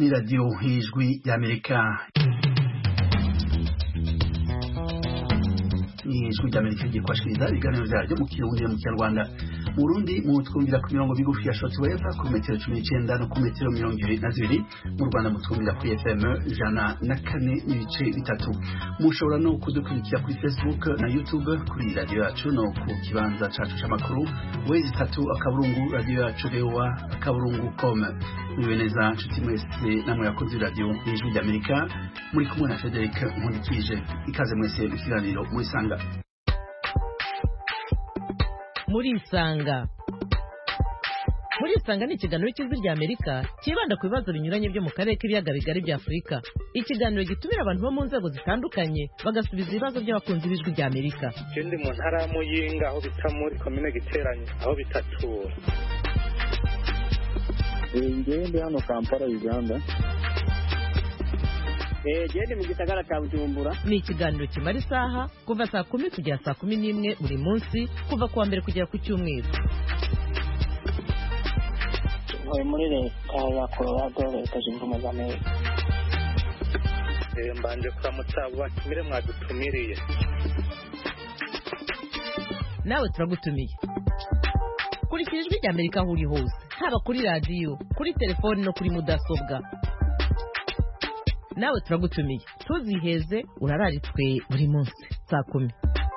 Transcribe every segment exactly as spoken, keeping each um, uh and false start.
ni radio Ijwi y'Amerika. Ijwi y'Amerika igiye kwashikiriza ibiganiro vyaryo mu Kirundi mu Kinyarwanda. Mu Burundi mu twumvira ku mirongo migufi ya shortwave ku metero cumi n'icenda no ku metero mirongo ibiri na zibiri. Mu Rwanda mu twumvira kuri F M ijana na kane n'ibice bitatu. Mushobora no kudukurikira kuri Facebook na YouTube kuri radio yacu no ku kibanza cacu c'amakuru wezi tatu akaburungu radio yacu rewa akaburungu com. Mwibeneza nshuti mwese namwe yakoze radio Ijwi y'Amerika muri kumwe na Frederic Nkundikije. Ikaze mwese mu kiganiro muisanga. Muri isanga muri isanga ni ikiganiro cy'Ijwi ry'Amerika kibanda ku bibazo binyuranye byo mu karere k'ibiyaga bigari bya Afurika. Ikiganiro gitumira abantu bo mu nzego zitandukanye bagasubiza ibibazo by'abakunzi b'Ijwi ry'Amerika. Ndi mu ntara ya Muyinga aho bita muri commune Giteranye aho bitatura. Ngende hano Kampala Uganda. Eh gende mu gisagara cya Bujumbura. Ni ikiganiro kimara isaha kuva saa kumi kugera saa kumi n'imwe buri munsi kuva kuwa mbere kugera ku cyumweru. Oye muri leta ya Colorado leta zunze ubumwe za Amerika. Eh mbanje kuramutsa batumire mwadutumiriye. Nawe turagutumiye. Kurikira Ijwi ry'Amerika aho uri hose, haba kuri radio, kuri telefone no kuri mudasobwa. Nawe turagutumiye. Tuziheze urararitswe buri munsi saa kumi.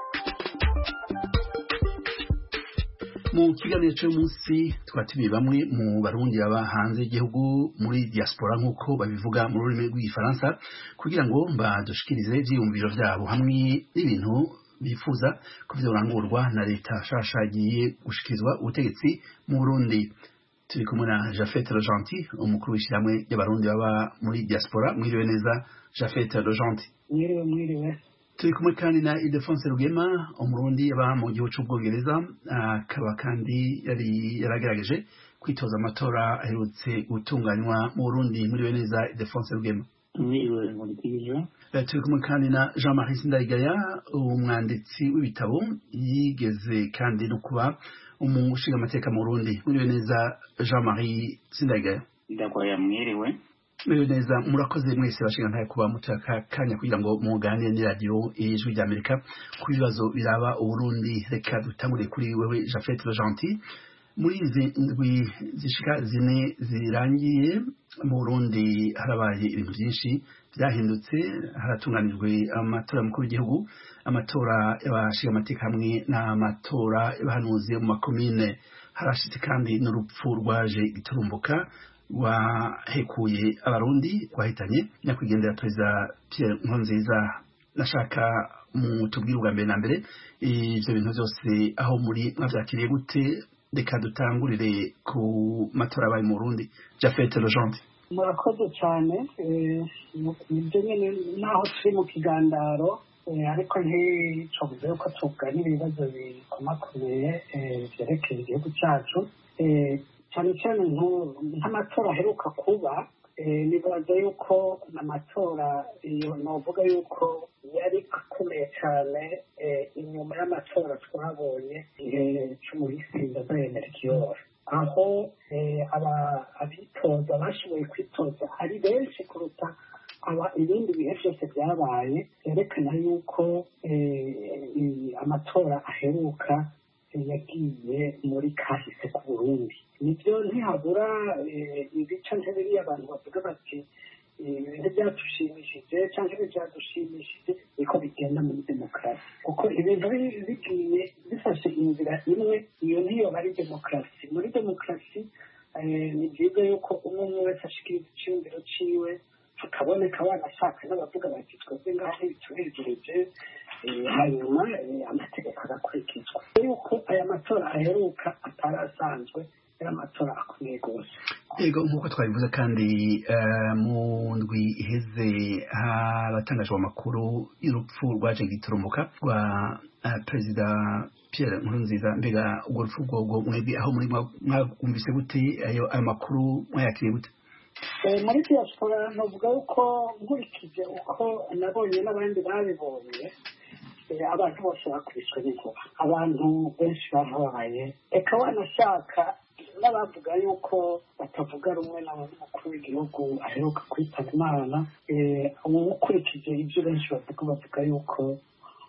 Mu kiganiro cy'umunsi twatumiye bamwe mu barundi baba hanze y'igihugu muri diaspora nk'uko babivuga mu rurimi rw'igifaransa kugira ngo badushikirize ivyiyumviro vyabo hamwe n'ibintu bifuza ko vyorangurwa na leta shasha agiye gushikirizwa ubutegetsi mu Burundi. Turi kumwe na Japhet Rojanti umukuru w'ishyirahamwe y'abarundi baba muri diaspora. Mwiriwe neza Japhet Rojanti. Mwiriwe mwiriwe. Turi kumwe kandi na Ildefonse Rugema umurundi aba mu gihugu cy'Ubwongereza akaba kandi yari yaragerageje kwitoza amatora aherutse gutunganywa mu Burundi. Mwiriwe neza Ildefonse Rugema. Mwiriwe Nkundikije. Turi kumwe kandi na Jean-Marie Sindayigaya umwanditsi w'ibitabo yigeze kandi no kuba umushinga amateka mu Burundi. Mwiriwe neza Jean-Marie Sindayigaya. Ndakwaya mwiriwe. Mwiriwe neza murakoze mwese bashinga ntaye kuba mutaka kanya kugira ngo muganire ni radio Ijwi ry'Amerika ku bibazo biraba Uburundi. Reka dutangure kuri wewe Japhet Rojanti. Muri izi ndwi zishika zine zirangiye mu Burundi harabaye ibintu byinshi byahindutse. Haratunganijwe amatora mukuru w'igihugu, amatora y'abashinga amateka hamwe n'amatora y'abahanuzi mu makomine. Harashitse kandi n'urupfu rwaje giturumbuka wahekuye abarundi wahitanye nyakwigendera Perezida Pierre Nkurunziza. Nashaka mu tubwire ubwa mbere na mbere ivyo bintu byose aho muri mwavyakiriye gute? Reka dutangurire ku matora abaye mu Burundi. Japhet Rojanti. Murakoze cyane. Nibyo nyene naho turi mu kigandaro ariko nticobuze ko tuganira ibibazo bikomakomeye vyerekeye igihugu cyacu cyane cyane nk'amatora aheruka kuba. Nibaza yuko amatora novuga yuko yari akomeye cyane inyuma y'amatora twabonye igihe c'umuhisi Ndadaye Kiyobe, aho abitoza bashoboye kwitoza ari benshi kuruta aba ibindi bihe byose byabaye. Yerekana yuko amatora aheruka yagiye muri kahise ku Burundi. Nibyo ntihabura ibica ntibiriya abantu bavuga bati ibintu byatushimishije cyangwa ibyadushimishije niko bigenda muri demokarasi, kuko ibintu bigiye bifashe inzira imwe iyo niyo bari demokarasi. Muri demokarasi ni byiza yuko umwe umwe wese ashikiriza icyumviro ciwe, hakaboneka wanashaka n'abavuga bati twebwe ngaho bituregereje, hanyuma amategeko agakurikizwa. Yuko aya matora aheruka atarasanzwe yari amatora akomeye rwose. Yego nk'uko twabivuze kandi mu ndwi iheze haratangajwe amakuru y'urupfu rwaje giturumbuka rwa Perezida Pierre Nkurunziza. Mbega urwo rupfu rwo mwebwe aho muri mwumvise gute? Ayo amakuru mwayakiriye gute? Muri diaspora novuga yuko nkurikije uko nabonye n'abandi babibonye abantu bose bakubiswe n'inkuba, abantu benshi bahabaye, eka wanashaka n'abavuga yuko batavuga rumwe n'umukuru w'igihugu aheruka kwitaba Imana ukurikije ibyo benshi bavuga bavuga yuko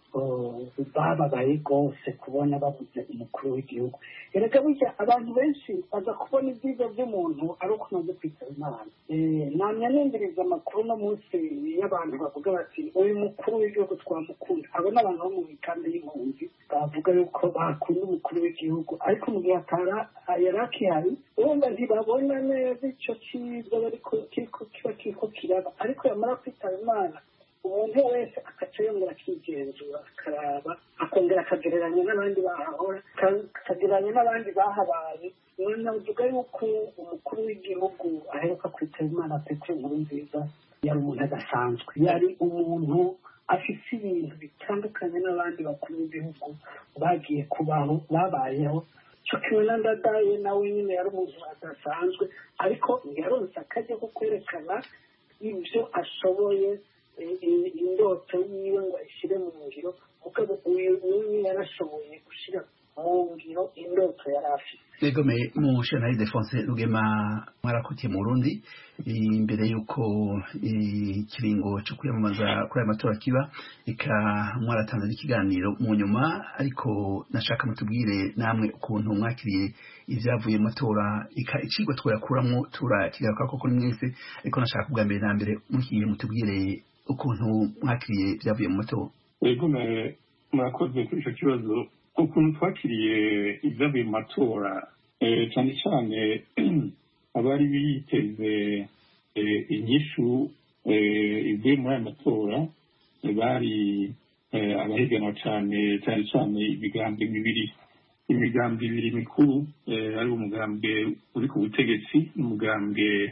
bababaye rwose kubona babuze umukuru w'igihugu. Erega burya abantu benshi baza kubona ibyiza by'umuntu ari uko umaze kwitaba Imana. Namya nendereza amakuru no munsi y'abantu bavuga bati uyu mukuru w'igihugu twamukunda. Abo n'abantu bo mu mikambi y'impunzi bavuga yuko bakunda umukuru w'igihugu, ariko mu gihe atara yari akihari urumva ntibabona neza icyo cyiza bariko kiriko kiba kiriko kiraba, ariko yamara kwitaba Imana umuntu wese akaca yongera akigenzura akaraba akongera akagereranya n'abandi bahahora akagereranya n'abandi bahabaye. Navuga yuko umukuru w'igihugu aheruka kwitaba Imana Petero Nkurunziza yari umuntu adasanzwe, yari umuntu afite ibintu bitandukanye n'abandi bakuru b'igihugu bagiye kubaho babayeho. cyo kimwe na Ndadaye nawe nyine yari umuntu adasanzwe, ariko yaronse akajya ko kwerekana ibyo ashoboye, indoto yiwe ngo ayishyire mu ngiro. Mugabo uyu niwe yarashoboye gushyira mu ngiro indoto yari afite. Ego me mu Shanari Defonse Rugema mwarakutiye mu Burundi imbere yuko ikiringo cyo kwiyamamaza kuri aya matora kiba, ika mwaratanze n'ikiganiro mu nyuma, ariko nashaka mutubwire namwe ukuntu mwakiriye ivyavuye mu matora, ika icigwa twayakuramo turakigaruka koko ni mwese, ariko nashaka kubwa mbere na mbere muhiye mutubwire ukuntu mwakiriye ivyavuye mu matora. Ego me murakoze kuri ico kibazo. Ukuntu twakiriye ibyavuye mu matora, cyane cyane abari biteze inyishu ivuye muri aya matora bari abahiganwa cyane cyane cyane imigambi ibiri imigambi ibiri mikuru, ari umugambwe uri ku butegetsi n'umugambwe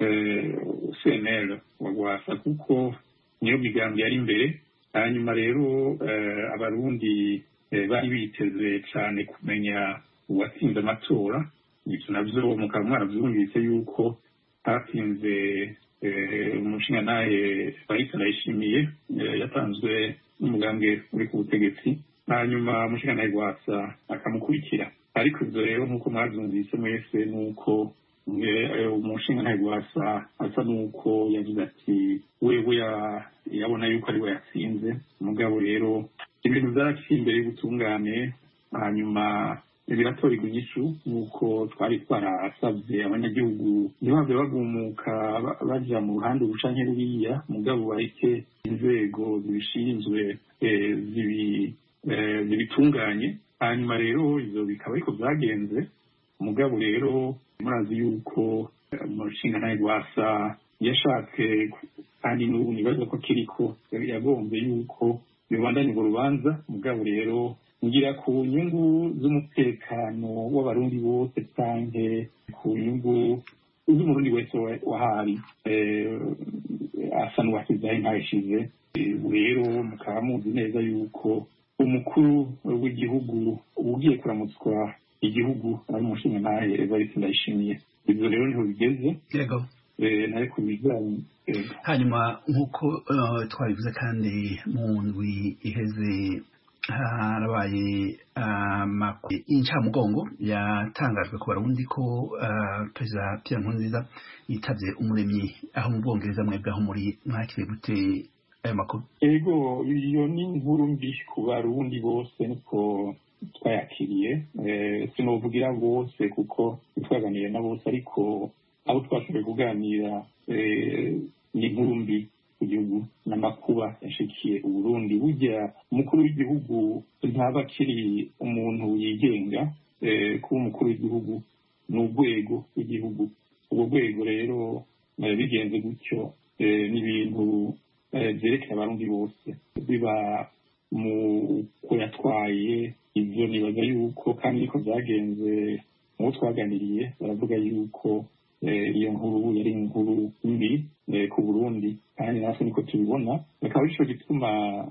C N L wa Rwasa, kuko niyo migambi yari imbere. Hanyuma rero abarundi bari biteze cyane kumenya uwatsinze amatora. Ibyo nabyo mukaba mwarabyumvise yuko hatsinze umushingantahe Evariste Ndayishimiye yatanzwe n'umugambwe uri ku butegetsi, hanyuma umushingantahe Rwasa akamukurikira. Ariko ibyo rero nk'uko mwabyumvise mwese nuko umushingantahe Rwasa asa n'uko yagize ati wewe yabona yuko ari we yatsinze. Umugabo rero ibintu byaraciye imbere y'ubutungane, hanyuma biratorerwa inyishu nk'uko twari twarasabye abanyagihugu ntibave bagumuka baja mu ruhande rucanke ruriya, mugabo bareke inzego zibishinzwe zibitunganye. Hanyuma rero ivyo bikaba ariko vyagenze. Mugabo rero murazi yuko umushingantahe Rwasa yashatse, kandi n'ubu nibaza ko kiriko, yagombye yuko bibandanye urwo rubanza. Mugabo rero ngira ku nyungu z'umutekano w'abarundi bose canke ku nyungu z'umurundi wese wahari, asa n'uwasizaho ntayishize. Rero mukaba muzi neza yuko umukuru w'igihugu ugiye kuramutswa igihugu ari umushingantahe Evariste Ndayishimiye. Ibyo rero niho bigeze. Yego. Nari kubijyanye. Hanyuma nk'uko twabivuze kandi mu ndwi iheze harabaye incamugongo yatangajwe ku Barundi ko Perezida Pierre Nkurunziza yitavye umuremyi aho mu Bwongereza. Mwebwe aho muri mwakiriye gute ayo makuru? Ego, iyo ni inkuru mbi ku Barundi bose niko twayakiriye. Sinovugira bose kuko twaganiriye na bose, ariko abo twashoboye kuganira ni inkuru mbi ku gihugu n'amakuba yashikiye Uburundi. Burya umukuru w'igihugu ntaba akiri umuntu yigenga, kuba umukuru w'igihugu ni urwego rw'igihugu. ubwo rwego rero bigenze gutyo n'ibintu byerekeye abarundi bose biba mu kuyatwaye. Ibyo nibaza yuko kandi niko byagenze mu twaganiriye, baravuga yuko iyo nkuru yari inkuru mbi ku Burundi, kandi natwe niko tubibona. Bikaba bico gituma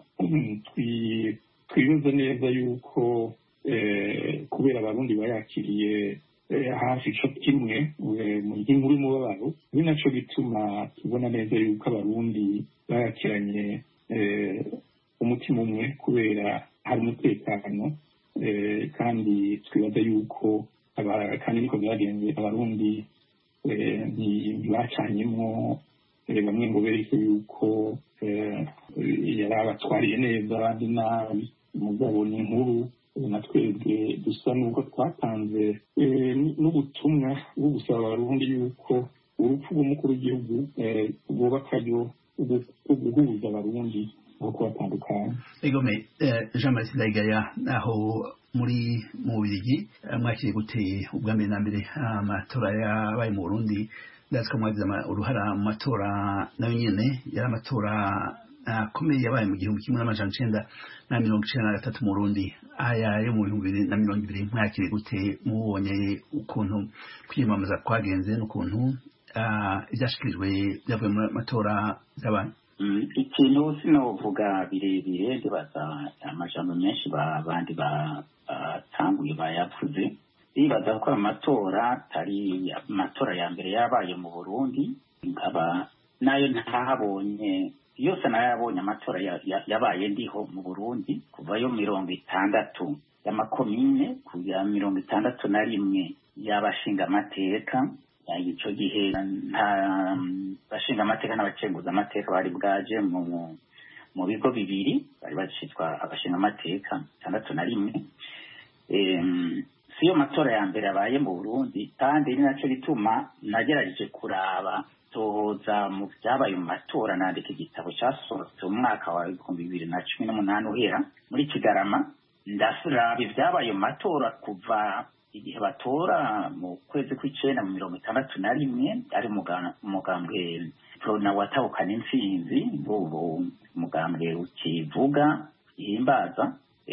twibaza neza yuko kubera abarundi bayakiriye hafi ico kimwe mu nkuru y'umubabaro, ni naco gituma tubona neza yuko abarundi bayakiranye umutima umwe kubera hari umutekano, kandi twibaza yuko kandi niko byagenze abarundi ntibacanyemo bamwe ngo bereke yuko yari abatwariye neza abandi nabi umugabo ni inkuru na twebwe dusa n'ubwo twatanze n'ubutumwa bwo gusaba abarundi yuko urupfu rw'umukuru w'igihugu rwoba akaryo ko guhuza abarundi no kubatandukanya. Egome Jean Marie Sindayigaya, aho muri mu Bubiligi mwakiriye gute ubwa mbere na mbere amatora yabaye mu Burundi? Ndazi ko mwagize uruhara mu matora nayo nyene yari amatora akomeye yabaye mu gihumbi kimwe n'amajana icenda na mirongo icenda na gatatu mu Burundi. Aya yo mu bihumbi bibiri na mirongo ibiri mwakiriye gute mubonye ukuntu kwiyamamaza kwagenze n'ukuntu ibyashikirijwe byavuye mu matora y'abantu? Ikintu sinovuga birebire ndibaza amajambo menshi abandi batanguye bayavuze. Ndibaza ko amatora atari amatora ya mbere yabaye mu Burundi, nkaba nayo ntahabonye yose nayabonye amatora yabaye ndiho mu Burundi kuva yo mirongo itandatu y'amakomine kuya mirongo itandatu na rimwe y'abashinga amateka. Ico gihe nta bashinga amateka n'abacenguza amateka bari bwaje mu mu bigo bibiri bari bacitwa abashinga amateka itandatu na rimwe. Siyo matora ya mbere abaye mu Burundi, kandi ni naco gituma nagerageje kuraba toza mu byabaye mu matora. Nandika igitabo cyasohotse mu mwaka wa bibiri na cumi n'umunani uhera muri Kigarama, ndasubira ibyabaye mu matora kuva igihe batora mu kwezi kw'icenda mu mirongo itandatu na rimwe ari umugambwe Prona watahukana intsinzi, ubu umugambwe ukivuga ihimbaza.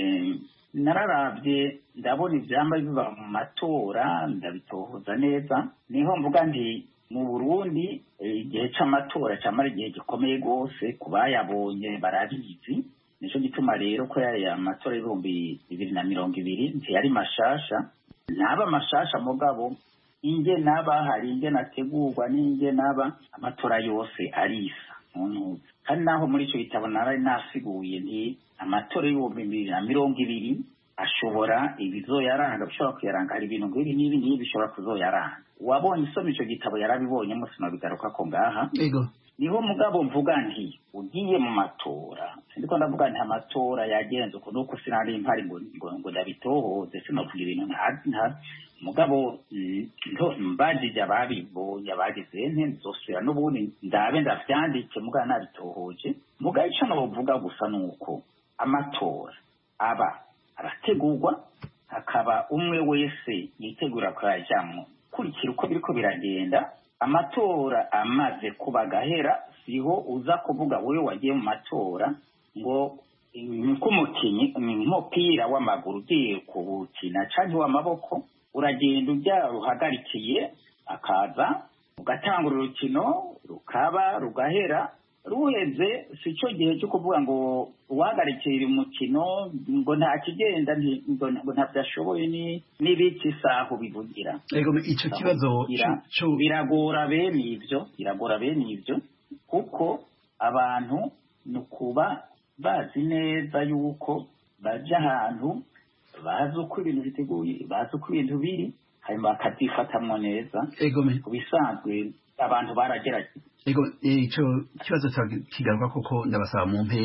Nararavye ndabona ivyamba biba mu matora ndabitohoza neza, niho mvuga nti mu Burundi igihe c'amatora camara igihe gikomeye gose kubayabonye barabizi. Nico gituma rero ko yari amatora y'ibihumbi bibiri na mirongo ibiri ntiyari mashasha, ntaba mashasha mugabo inge naba hari inge nategurwa n'inge naba amatora yose arisa muntu. Kandi naho muri ico gitabo nari nasiguye nti amatora y'ibihumbi bibiri na mirongo ibiri ashobora ibizoyaranga, bishobora kuyaranga, hari ibintu nk'ibi n'ibi n'ibi bishobora kuzoyaranga. Wabonye isoma ico gitabo yarabibonye musi nobigaruka ko ngaha. Ego niho mugabo mvuga nti ugiye mu matora, sindiko ndavuga nti amatora yagenze uko nuko sinari impari ngo ngo ndabitohoze sinovuga ibintu nta mugabo ndo mbajije ababibonye abagize nte nzosubira n'ubundi ndabe ndavyandike mugabo nabitohoje. Mugabo ico novuga gusa nuko amatora aba arategurwa, hakaba umwe wese yitegura kuyajamwo kurikira uko biriko biragenda. Amatora amaze kuba gahera siho uza kuvuga wewe wagiye mu matora ngo nk'umukinyi umupira w'amaguru ugiye kuwukina canke w'amaboko uragenda ujya ruhagarikiye akaza ugatangura urukino rukaba rugahera, ruheze sico gihe cyo kuvuga ngo uhagarikira umukino ngo nta kigenda ngo ntavyashoboye ni n'ibiki saho bivugira. Ego ico kibazo biragora bene ivyo biragora bene ivyo kuko abantu nukuba bazi neza yuko baje ahantu bazi uko ibintu biteguye, bazi uko ibintu biri, hanyuma bakavyifatamwo neza. Kubisanzwe abantu baragerageje. Ego ico kibazo kigaruka koko ndabasaba mumpe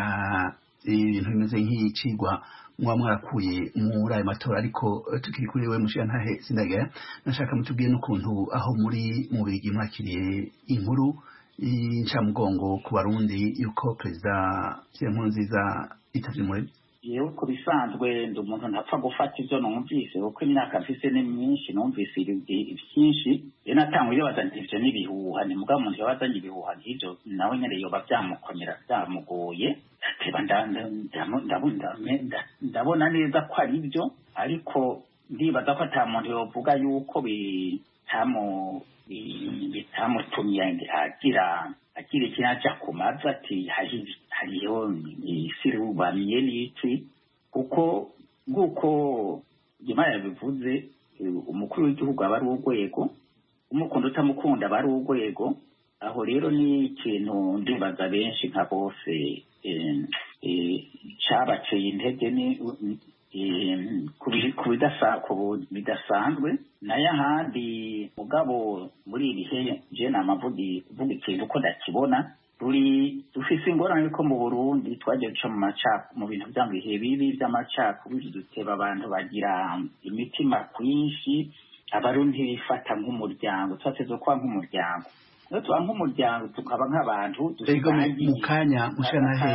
ibintu bimeze nk'icigwa mwa mwarakuye muri ayo matora, ariko tukiri kuri we Mushiyantahe Sindayigaya, nashaka mutubwiye n'ukuntu aho muri mu Bubiligi mwakiriye inkuru y'incamugongo ku Barundi yuko Perezida Pierre Nkurunziza yitavye umuremyi. Yewe ku bisanzwe ndi umuntu ntapfa gufata ivyo numvise kuko imyaka mfise ni myinshi, numvise ivyinshi rero natangwe ibibaza nti ivyo n'ibihuha. Ni mugabo umuntu yabazanye ibihuha nk'ivyo nawe nyene yoba vyamukomera vyamugoye, ndabona neza ko ari vyo, ariko ndibaza ko ata muntu yovuga yuko bitamutumye agira agira ikintu aja kumaza ati hariho isirubaniye n'iki, kuko nguko Imana yabivuze umukuru w'igihugu aba ari urwego, umukunda utamukunda aba ari urwego. Aho rero ni ikintu ndibaza benshi nka bose cabaceye intege ku bidasanzwe nayo ahandi mugabo muri iri he je namavuga ikintu uko ndakibona ruri dufise ingorane yuko mu Burundi twagiye duca mu macaka mu bintu byanga ihe bibi by'amacakubiri duteba abantu bagira imitima kwinshi abarundi bifata nk'umuryango twateze kwa nk'umuryango no tuba nk'umuryango tukaba nk'abantu dusangiye mu kanya mushanahe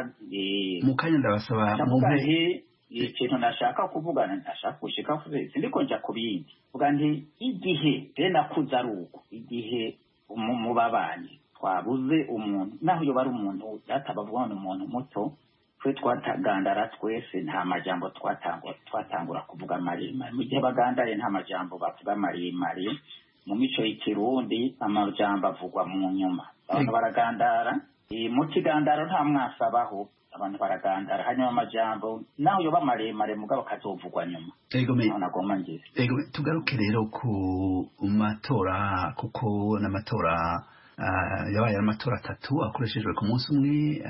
mu kanya ndabasaba mu mpe ikintu nashaka kuvugana ndashaka gushika kuze sindiko nja kubindi vuga nti igihe rena kuza aruko igihe mu babanye twabuze umuntu naho yo bari umuntu yatabavuga ngo umuntu muto twe twatagandara twese nta majambo twatangura twatangura kuvuga maremare mu gihe bagandaye nta majambo bavuga maremare mu mico y'ikirundi amajambo avugwa mu nyuma abantu baragandara mu kigandaro nta mwasabaho abantu baragandara hanyuma amajambo naho yoba maremare mugabo kazovugwa nyuma ego me nagomba ngira ego tugaruke rero ku matora kuko n'amatora yabaye amatora atatu akoreshejwe ku munsi umwe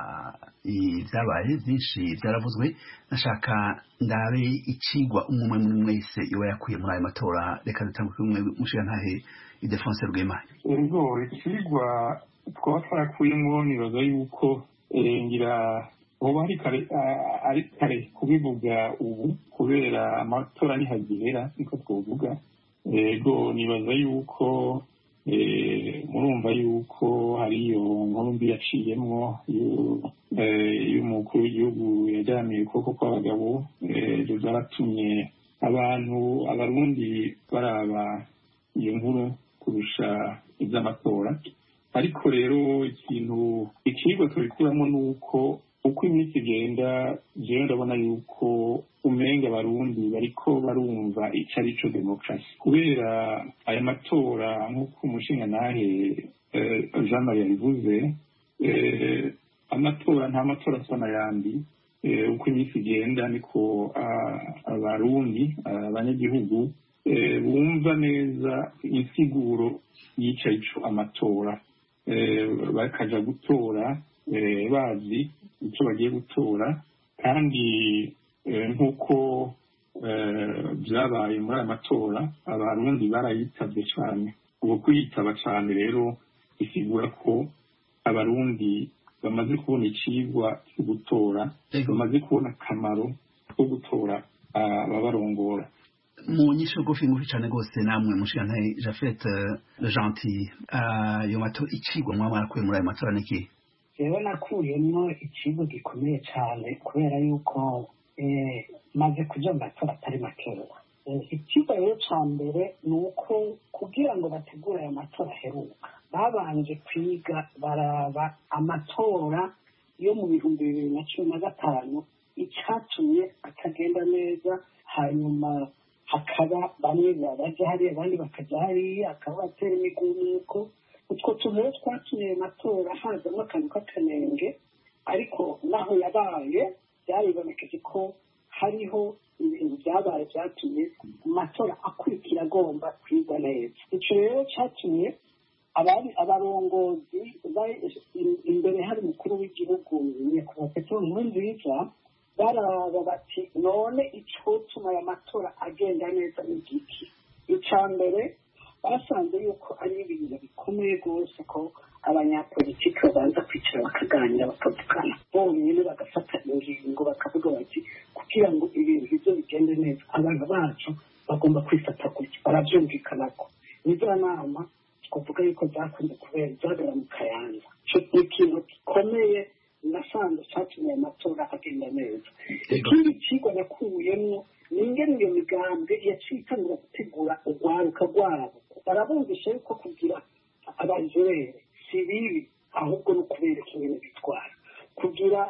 ibyabaye byinshi byaravuzwe nashaka ndabe icigwa umwe muri mwese iba yakuye muri ayo matora reka dutanguke umwe mushiga ntahe Ildefonse Rwema ego icigwa twaba twarakuyemo nibaza yuko ngira ubu ari kare ari kare kubivuga ubu kubera amatora nihagera niko twovuga ego nibaza yuko murumva yuko hariyo nkuru mbi yaciyemwo y'umukuru w'igihugu yajyaniye ukuboko kw'abagabo zaratumye abantu abarundi baraba iyo nkuru kurusha iby'amatora ariko rero ikintu ikigwa tubikuramo ni uko uko iminsi igenda jewe ndabona yuko umenga abarundi bariko barumva ico ari co demokarasi kubera aya matora nk'uko umushinga nahe Jean Marie yabivuze amatora nta matora asa n'ayandi uko iminsi igenda niko abarundi abanyagihugu bumva neza insiguro yica ico amatora bakaja gutora bazi icyo bagiye gutora kandi nk'uko byabaye muri aya matora abarundi barayitabye cyane ubu kuyitaba cyane rero bisigura ko abarundi bamaze kubona icigwa cyo gutora bamaze kubona akamaro ko gutora ababarongora mu nyisho ngufi ngufi cyane rwose namwe mushigantahe Japhet Le Gentil ayo matora icigwa mwaba mwarakuye muri ayo matora niki rero nakuyemo ikigo gikomeye cyane kubera yuko maze kuja mu matora atari matora ikigo rero ca mbere ni uko kugira ngo bategure ayo matora aheruka babanje kwiga baraba amatora yo mu bihumbi bibiri na cumi na gatanu icatumye atagenda neza hanyuma hakaba bamwe baja hariya abandi bakaja hariya hakaba batera imigumuko utwo tuntu rero twatumye amatora hazamo akantu k'akanenge ariko naho yabaye byaribonekeje ko hariho ibintu byabaye byatumye amatora akurikira agomba kwigwa neza ico rero catumye abari abarongozi imbere hari umukuru w'igihugu nyakubahwa Petero Nkurunziza baraba bati none icotuma aya matora agenda neza n'igiki ica mbere basanze yuko ari ibintu bikomeye rwose ko abanyapolitiki babanza kwicara bakaganira bakavugana bonyine bagafata ingingo bakavuga bati kugira ngo ibintu ibyo bigende neza abantu bacu bagomba kwifata gutya barabyumvikanako nizo nama twavuga yuko zakunze kubera zagara mu Kayanza ni ikintu gikomeye nasanze catumye amatora agenda neza ikindi cigwa nakuyemwo ni ingene iyo migambi yaciye itangura gutegura urwaruka rwabo barabumvisha yuko kugira abajere si bibi ahubwo no kubereka ibintu bitwara kugira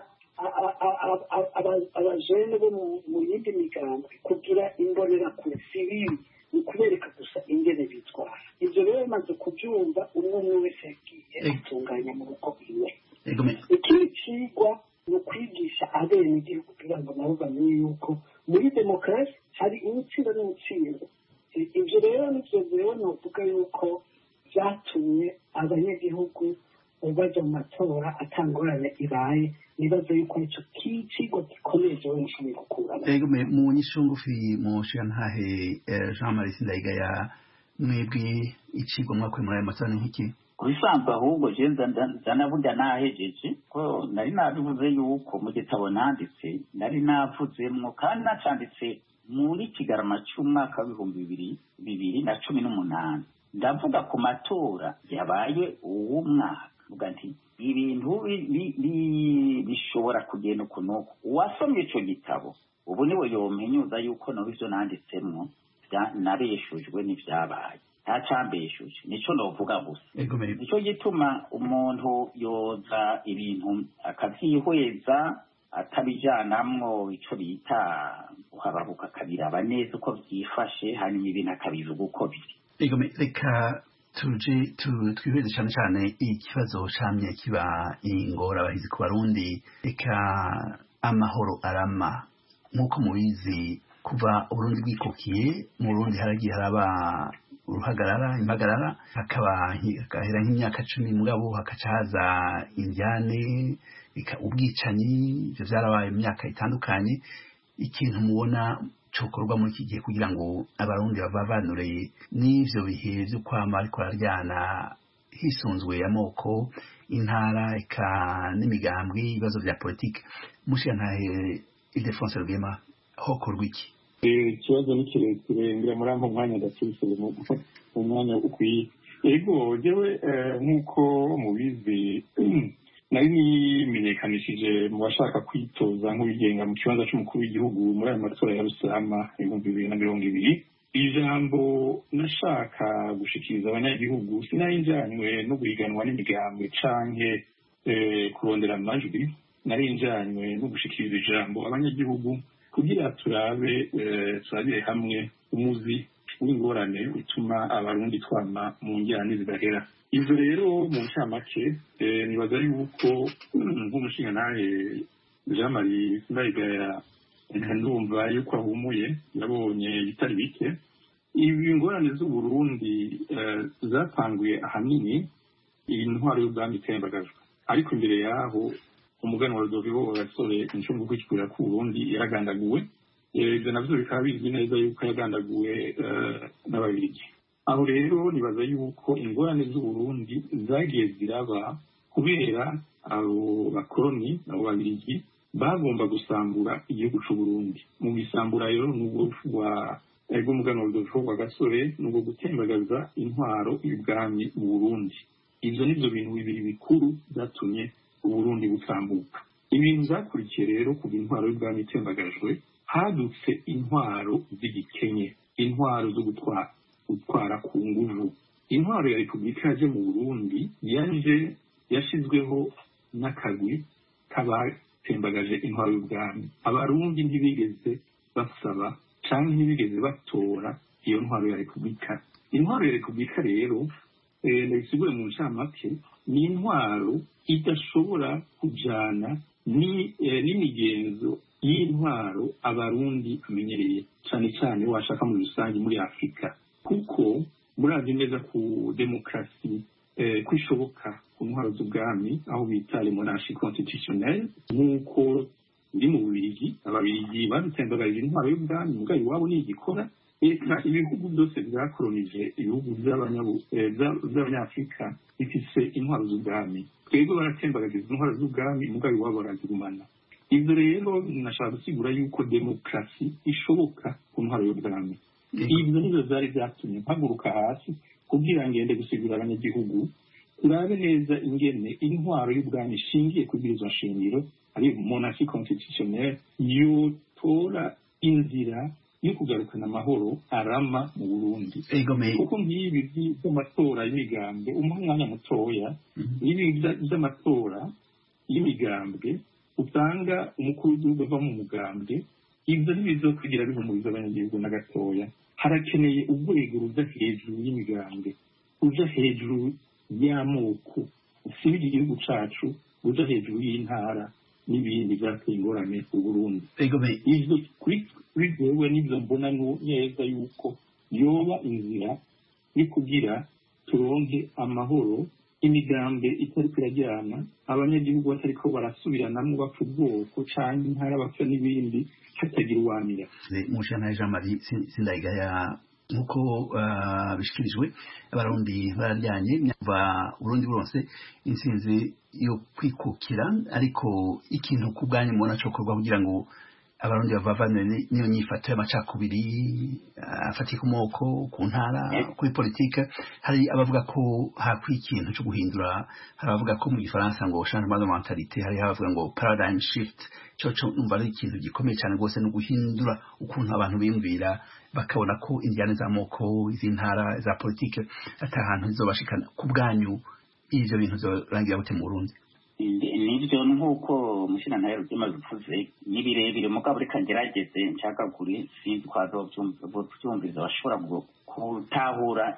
abajene bo mu yindi migambi kugira imbonerakure si bibi ni kubereka gusa ingene bitwara ivyo rero bimaze kuvyumva umwe umwe wese yagiye atunganya mu rugo iwe ikindi cigwa ni ukwigisha abenegihugu kugira ngo nabo bamenye yuko muri demokarasi hari uwutsinda n'uwutsinda ivyo rero nivyo rero novuga yuko vyatumye abanyagihugu ubaje mu matora atangorane ibaye nibaza yuko icyo kigo gikomeye cyo mushoboye gukuramo. Ego mu nyisho ngufi mu shantahe Jean Marie Sindayigaya mwebwe ikigo mwakwe muri aya matora nk'iki? Kubisanzwe ahubwo je ndanavuga nahejeje ko nari nabivuze yuko mu gitabo nanditse nari navuzemwo kandi nacanditse muri Kigarama cy'umwaka w'ibihumbi bibiri bibiri na cumi n'umunani ndavuga ku matora yabaye uwo mwaka vuga nti ibintu bishobora kugenda ukuntu uwasomye ico gitabo ubu niwe yomenyuza yuko no bivyo nanditsemwo nabeshujwe n'ivyabaye ntacambeshuje nico novuga gusa nico gituma umuntu yoza ibintu akavyihweza atabijanamwo ico bita uhababuka akabiraba neza uko vyifashe hanyuma ibintu akabivuga uko biri. Ego reka tuje twihweze cyane cyane ikibazo camye kiba ingora abahizi ku Barundi reka amahoro arama nk'uko mubizi kuva Uburundi bwikukiye mu Burundi haragiye haraba uruhagarara impagarara hakaba hagahera nk'imyaka cumi mugabo hakaca haza indyane ubwicanyi ivyo vyarabaye mu myaka itandukanye. Ikintu mubona cokorwa muri iki gihe kugira ngo abarundi bavanure n'ivyo bihe vyo kwama ariko araryana hisunzwe amoko intara eka n'imigambwe ibibazo vya politike mushiyantahe Ildefonse Rugema hokorwa iki? Ikibazo ni kirekire ngira muri ampo mwanya ndakibisubire mu mwanya ukwiye. Ego jewe nk'uko mubizi nari nimenyekanishije mu bashaka kwitoza nk'ubigenga mu kibanza c'umukuru w'igihugu muri aya matora ya Rusama ibihumbi bibiri na mirongo ibiri. Ijambo nashaka gushikiriza abanyagihugu sinari njanywe no guhiganwa n'imigambwe canke kurondera amajwi, nari njanywe no gushikiriza ijambo abanyagihugu kugira turabe turabire hamwe umuzi w'ingorane utuma abarundi twama mu njyana zidahera. Ivyo rero mu ncamake nibaza yuko nk'umushingantahe Jean Marie Sindayigaya ndumva yuko ahumuye yabonye bitari bike. Ibi ngorane z'Uburundi zatanguye ahanini intwaro y'ubwami itembagajwe, ariko imbere yaho umuganwa Rudoviko Gasore incungu kwikura ku Burundi yaragandaguwe. Ivyo navyo bikaba bizwi neza yuko yagandaguwe n'Ababiligi. Aho rero nibaza yuko ingorane z'Uburundi zagiye ziraba kubera abo bakoroni abo Babiligi bagomba gusambura igihugu c'Uburundi. Mu bisambura rero n'ubwo rwa ego umuganwa Rudoviko Gasore n'ubwo gutembagaza intwaro y'ubwami mu Burundi. Ivyo nivyo bintu bibiri bikuru byatumye Uburundi busambuka. Ibintu zakurikiye rero kuva intwaro y'ubwami itembagajwe hadutse intwaro z'igikenye, intwaro zo gutwara gutwara ku nguvu. Intwaro ya Repubulika yaje mu Burundi yaje yashizweho n'akagwi k'abatembagaje intwaro y'ubwami. Abarundi ntibigeze basaba canke ntibigeze batora iyo ntwaro ya Repubulika. Intwaro ya Repubulika rero ndayisigure mu ncamake ni intwaro idashobora kujana ni n'imigenzo y'intwaro abarundi amenyereye cyane cyane washaka muri rusange muri Afrika, kuko murazi neza ku demokrasi kwishoboka ku ntwaro z'ubwami aho bita le monarchie constitutionnelle nk'uko biri mu Bubiligi. Ababiligi badutembagaje intwaro y'ubwami mugayi wabo ni igikora. Eka ibihugu byose byakolonije ibihugu by'abanyafrika bifise intwaro z'ubwami, twebwe baratembagaje intwaro z'ubwami mugayi wabo barazigumana. Ivyo rero nashaka gusigura yuko demokrasi ishoboka ku ntwaro y'ubwami. Ivyo nivyo vyari vyatumye mpaguruka hasi kugira ngende gusigura abanyagihugu turabe neza ingene intwaro y'ubwami ishingiye ku bwirizwa nshingiro ari monarchie constitutionnelle yotora inzira yo kugarukana amahoro arama mu Burundi. Kuko nk'ibi by'amatora y'imigambwe umwanya mutoya n'ibi by'amatora y'imigambwe usanga umukuru w'igihugu ava mu mugambwe, ivyo ntibizokugira bihumuriza abanyagihugu na gatoya. Harakeneye urwego ruja hejuru y'imigambwe, ruja hejuru y'amoko, usibye igihugu cacu ruja hejuru y'intara n'ibindi byateye ingorane ku Burundi. Ivyo kuri jewe nivyo mbona neza yuko yoba inzira yo kugira turonke amahoro imigambi itariko irajyana, abanyagihugu batariko barasubiranamwo bapfa ubwoko canke intara bapfa n'ibindi hatagira uwamira. Mushana Jean Marie Sindayigaya, nkuko bishikirijwe abarundi bararyanye kuva Burundi buronse intsinzi yo kwikukira, ariko ikintu ku bwanyu mubona cokorwa kugira ngo abarundi bavavane niyo nyifato y'amacakubiri afatiye ku moko, ku ntara, kuri politike. Hari abavuga ko hakwiye ikintu cyo guhindura, hari abavuga ko mu gifaransa ngo changement de mentalité, hari abavuga ngo paradigm shift. Cyo cyo numva ari ikintu gikomeye cyane rwose, no guhindura ukuntu abantu biyumvira, bakabona ko indiyane z'amoko, iz'intara, za politike atahantu zizobashikana. Ku bwanyu ivyo bintu zorangira gute mu Burundi? Nibyo nk'uko mushina nayo rugema bivuze ni birebire, mugabo reka ngerageze nshaka kuri sinzi kwazobyumviza bashobora gutahura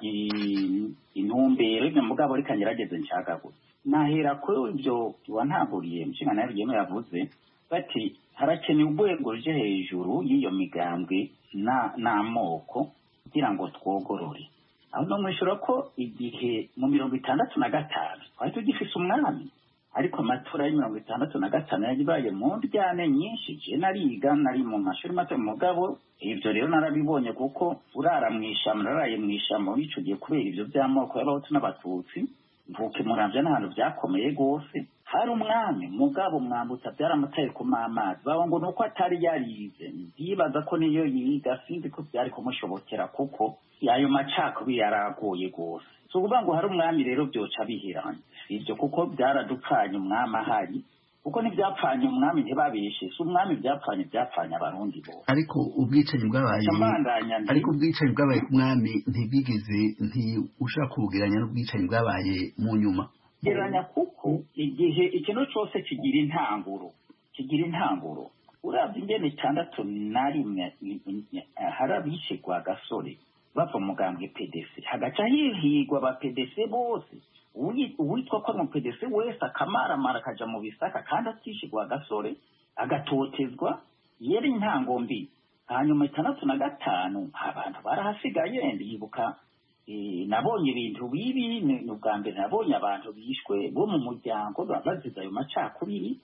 intumbero, mugabo reka ngerageze nshaka kuri nahera ko ibyo wantaguriye mushina nayo rugema yavuze bati harakenewe urwego ruje hejuru y'iyo migambwe na n'amoko kugira ngo twogorore. aho no mwishura ko igihe mu mirongo itandatu na gatanu twari tugifise umwami, ariko amatora ya mirongo itandatu na gatanu yagibaye mu ndyane nyinshi. Je nariga nari mu mashuri mato, mugabo ivyo rero narabibonye kuko urara mw'ishamba, naraye mw'ishamba ico gihe kubera ivyo vy'amoko y'abahutu n'abatutsi. Mvuke muramvya n'ahantu vyakomeye gose, hari umwami mugabo mwambutsa vyaramutaye ku mamazi, baba ngo nuko atari yarize. Ndibaza ko niyo yiga sinzi ko vyari kumushobokera kuko yayo macakubiri yaragoye gose. So kuvuga ngo hari umwami rero vyoca bihiranye ivyo, kuko byaradupfanye umwami ahari, kuko ntibyapfanye umwami ntibabeshe, si umwami byapfanye byapfanye abarundi bose. Ariko ubwicanyi bwabaye ariko ubwicanyi bwabaye ku mwami ntibigeze nti ushaka kubugeranya n'ubwicanyi bwabaye mu nyuma geranya, kuko igihe ikintu cyose kigira intanguro kigira intanguro uravye ingene itandatu na rimwe harabishigwa gasore bava mugambwe P D C, hagaca hihigwa ba P D C bose. Uwitwa ko mu P D C wese akamaramara akaja mu bisaka kandi atishigwa gasore agatotezwa, yeri intango mbi. Hanyuma itandatu na gatanu abantu barahasigaye. Ndibuka nabonye ibintu bibi, n'ubwa mbere nabonye abantu bishwe bo mu muryango baziza ayo macakubiri.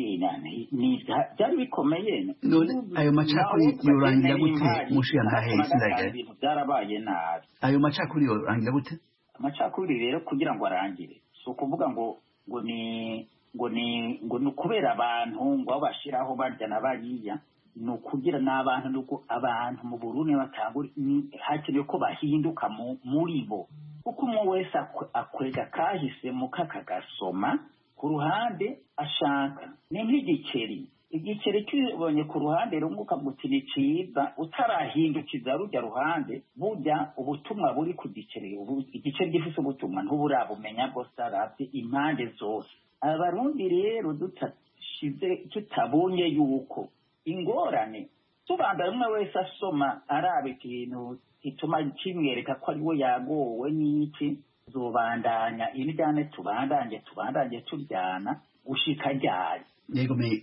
Byari bikomeye. None ayo macakubiri yorangira gute mushana hahise ndagaye? Ibintu byarabaye nabi. Ayo macakubiri yorangira gute? Amacakubiri rero kugira ngo arangire so kuvuga ngo ngo ni ngo ni ngo ni kubera abantu ngo bashiraho barya na bariya, no kugira n'abantu nuko abantu mu Burundi batangura hakenewe ko bahinduka muri bo, kuko umwe wese akwega kahise mu kakagasoma ku ruhande ashaka. Ni nk'igiceri, igiceri kibonye ku ruhande rumwe ukavuga ni ciza, utarahindukiza rujya ruhande burya ubutumwa buri ku giceri. Igiceri gifise ubutumwa ntuburabumenya bwose, aravye impande zose. Abarundi rero dutashize tutabonye yuko ingorane tubanda umwe wese asoma arabe ikintu gituma kimwereka ko ari we yagowe n'iki, zobandanya irijyane tubandanye tubandanye turyana gushika ryari. Yego me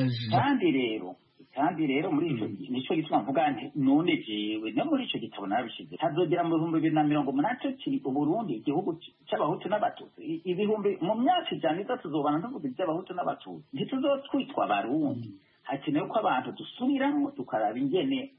kandi rero kandi rero muri ico nico gituma mvuga nti none jewe no muri ico gitabo nabishize hazogera mu bihumbi bibiri na mirongo umunani kiri Uburundi igihugu c'abahutu n'abatutsi. Ibihumbi mu myaka ijana iza tuzobana tuvuga iby'abahutu n'abatutsi, ntituzotwitwa Abarundi. Hakenewe ko abantu dusubiramo tukaraba ingene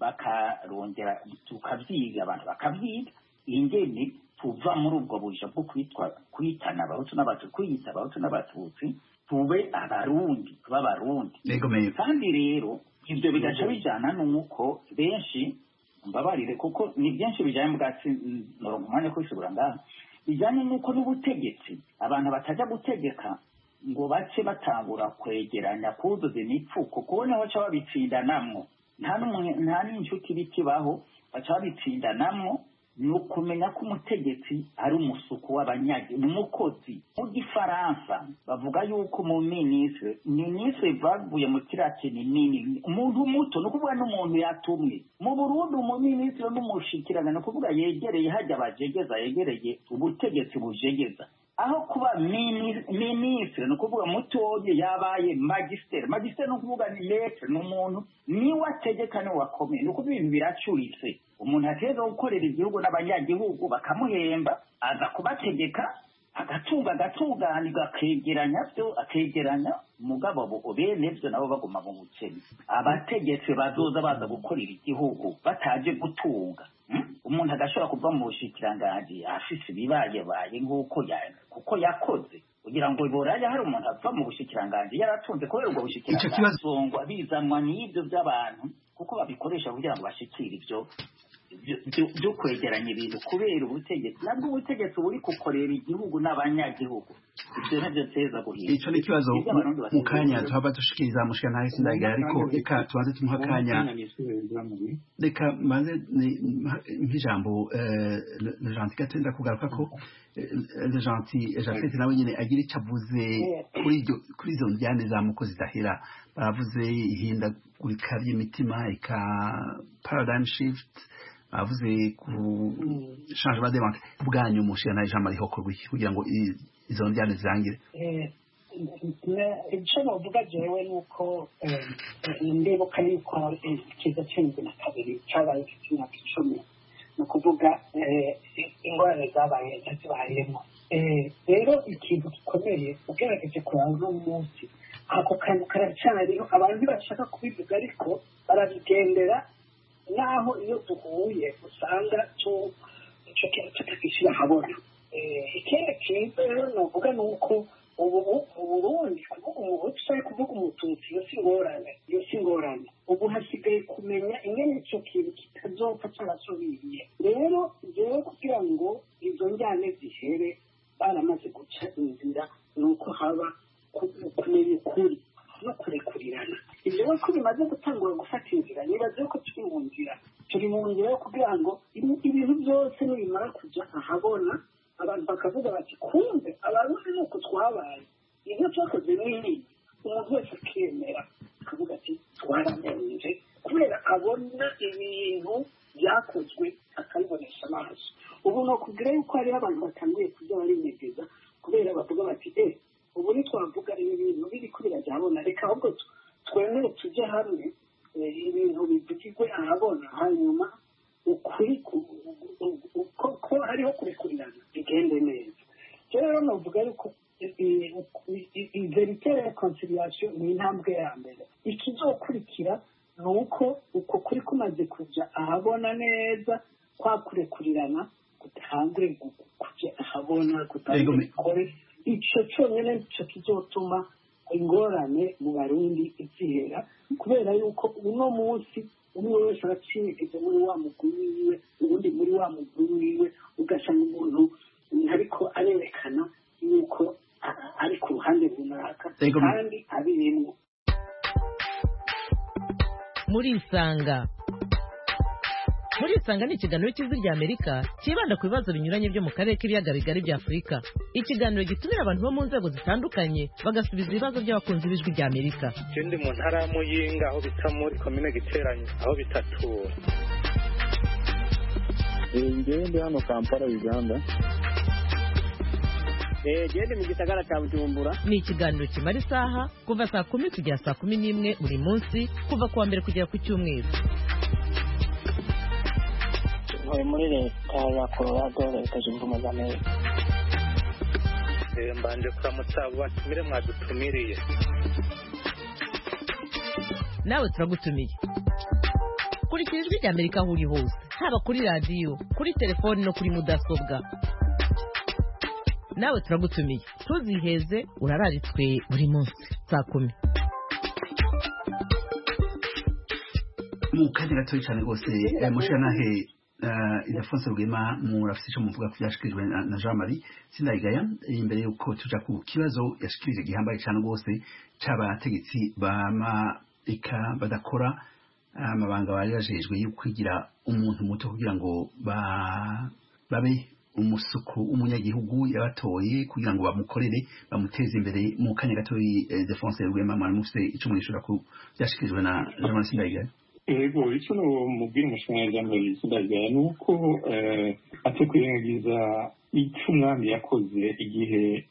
bakarongera tukavyiga, abantu bakavyiga ingene tuva muri ubwo buja bwo kwitwa kwitana abahutu n'abatutsi, kwiyita abahutu n'abatutsi, tube Abarundi, tuba Abarundi. Kandi rero ivyo bigaca bijana n'uko benshi mbabarire kuko ni byinshi bijanye bwatsi norongo umwanya kwisubura ngaha, bijanye n'uko n'ubutegetsi abantu batajya gutegeka ngo bace batangura kwegeranya kuzuza imipfuko, kubona baca babitsindanamwo. Nta n'umwe nta n'inshuti bikibaho, baca babitsindanamwo. Ni ukumenya ko umutegetsi ari umusuku w'abanyagi, n'umukozi. Mu gifaransa bavuga yuko mu ministre ministre bavuye mu kiratini nini umuntu muto, no kuvuga n'umuntu yatumwe. Mu Burundi mu ministre n'umushikirana no kuvuga yegereye hajya bajegeza, yegereye ubutegetsi bujegeza. Aho kuba ministre no kuvuga mutoye yabaye magister. Magister no kuvuga ni lettre, n'umuntu niwe ategekane wakomeye. No kuvuga ibintu biracuritse. Umuntu ateza gukorera igihugu n'abanyagihugu bakamuhemba, aza kubategeka agatunga agatunganirwa akegeranya byo akegeranya umugabo abo bene byo nabo baguma mu bukene abategetsi bazoza baza gukorera igihugu bataje gutunga umuntu agashobora kuva mu bushikiranganji afise ibibaye baye nk'uko kuko yakoze kugira ngo iboraya hari umuntu ava mu bushikiranganji yaratunze kubera ubwo bushikiranganji songwa bizanwa n'ibyo by'abantu kuko babikoresha kugira ngo bashikire ibyo byo kwegeranya ibintu kubera ubutegetsi nabwo ubutegetsi buri gukorera igihugu n'abanyagihugu ibyo nabyo teza guhinda ico ni kibazo mu kanya tuhaba dushikiriza mushika ntahe sindagara ariko reka tubanze tumuha kanya reka maze nk'ijambo le gentil gatenda kugaruka ko le gentil Jafet nawe nyene agira icyo avuze kuri iryo kuri izo njyane z'amoko zidahera baravuze ihindagurika ry'imitima ika paradigm shift avuze ku changement de banque bwanyu mushira na ijambo riho ko kugira ngo izo njyane zirangire eh icyo bavuga jewe nuko ndibuka yuko ikiza cy'indwi na kabiri cyabaye imyaka icumi ni ukuvuga ingorane zabaye zibayemo rero ikintu gikomeye ugerageje kuraba uno munsi ako kantu karacyariho abantu bashaka kubivuga ariko barabigendera naho iyo duhuye usanga icyo kintu tutagishyira ahabona ikindi kintu rero navuga ni uko ubu Burundi kuvuga umuhutu cyangwa kuvuga umututsi iyo si ingorane iyo si ingorane ubu hasigaye kumenya ingene icyo kintu kitazopfa cyarasubiriye rero jewe kugira ngo izo njyane zihere baramaze guca inzira ni uko haba kumenya ukuri no kurekurirana ibyo ko bimaze gutangura gufata inzira nibaze ko turi mu nzira turi mu nzira yo kugira ngo ibintu byose nibimara kujya ahabona abantu bakavuga bati kumbe abarundi nuko twabaye ibyo twakoze n'iyi umuntu wese akemera akavuga ati twaramenje kubera abona ibintu byakozwe akabibonesha amaso ubu ni ukubwira yuko hariho abantu batangiye kujya barinegeza kubera bavuga bati eh ubu ntitwavuga ibi bintu biriko birajya ahabona reka ahubwo twemere tujye hamwe ibintu bivugirwe ahabona hanyuma ukuri ko hariho kurekurirana bigende neza rero navuga yuko verite ya conciliation ni intambwe ya mbere ikizokurikira ni uko uko kuri kumaze kujya ahabona neza kwa kurekurirana gutangure kujya ahabona gutangure kore icyo cyonyine nicyo kizotuma ingorane mu barundi izihera kubera yuko uno munsi umwe wese aracinyegeze muri wa muguru wiwe ubundi muri wa muguru wiwe ugasanga umuntu ariko arerekana yuko ari ku ruhande runaka kandi abirimo muri isanga muri isanga ni ikiganiro cy'ijwi rya Amerika kibanda ku bibazo binyuranye byo mu karere k'ibiyaga bigari bya Afurika ikiganiro gitumira abantu bo mu nzego zitandukanye bagasubiza ibibazo by'abakunzi b'ijwi rya Amerika ikindi mu ntara ya Muyinga aho bita muri komine Giteranyi aho bitatura ngende hano Kampala Uganda gende mu gisagara cya Bujumbura ni ikiganiro kimara isaha kuva saa kumi kugera saa kumi n'imwe buri munsi kuva kuwa mbere kugera ku cyumweru ntuye muri leta ya Colorado leta zunze ubumwe za Amerika mbanje kuramutsa batumire mwadutumiriye nawe turagutumiye kurikira ijwi rya Amerika aho uri hose haba kuri radiyo kuri telefoni no kuri mudasobwa nawe turagutumiye tuziheze urararitswe buri munsi saa kumi mu kanya gatoya cyane rwose mushanahe Ildefonse Rwema murafite icyo muvuga ku byashikirijwe na Jean Marie Sindayigaya imbere y'uko tuja ku kibazo yashikirije gihambaye cyane rwose c'abategetsi b'Amerika badakora amabanga bari bajejwe yo kwigira umuntu muto kugira ngo babe umusuku umunyagihugu yabatoye kugira ngo bamukorere bamuteze imbere mu kanya gatoya Ildefonse Rwema mwaramufite icyo mwishura ku byashikirijwe na Jean Marie Sindayigaya. ego icyo mubwira umushinga Jean-Marie Sindayigaya ni uko ate kwirengagiza icyo umwami yakoze igihe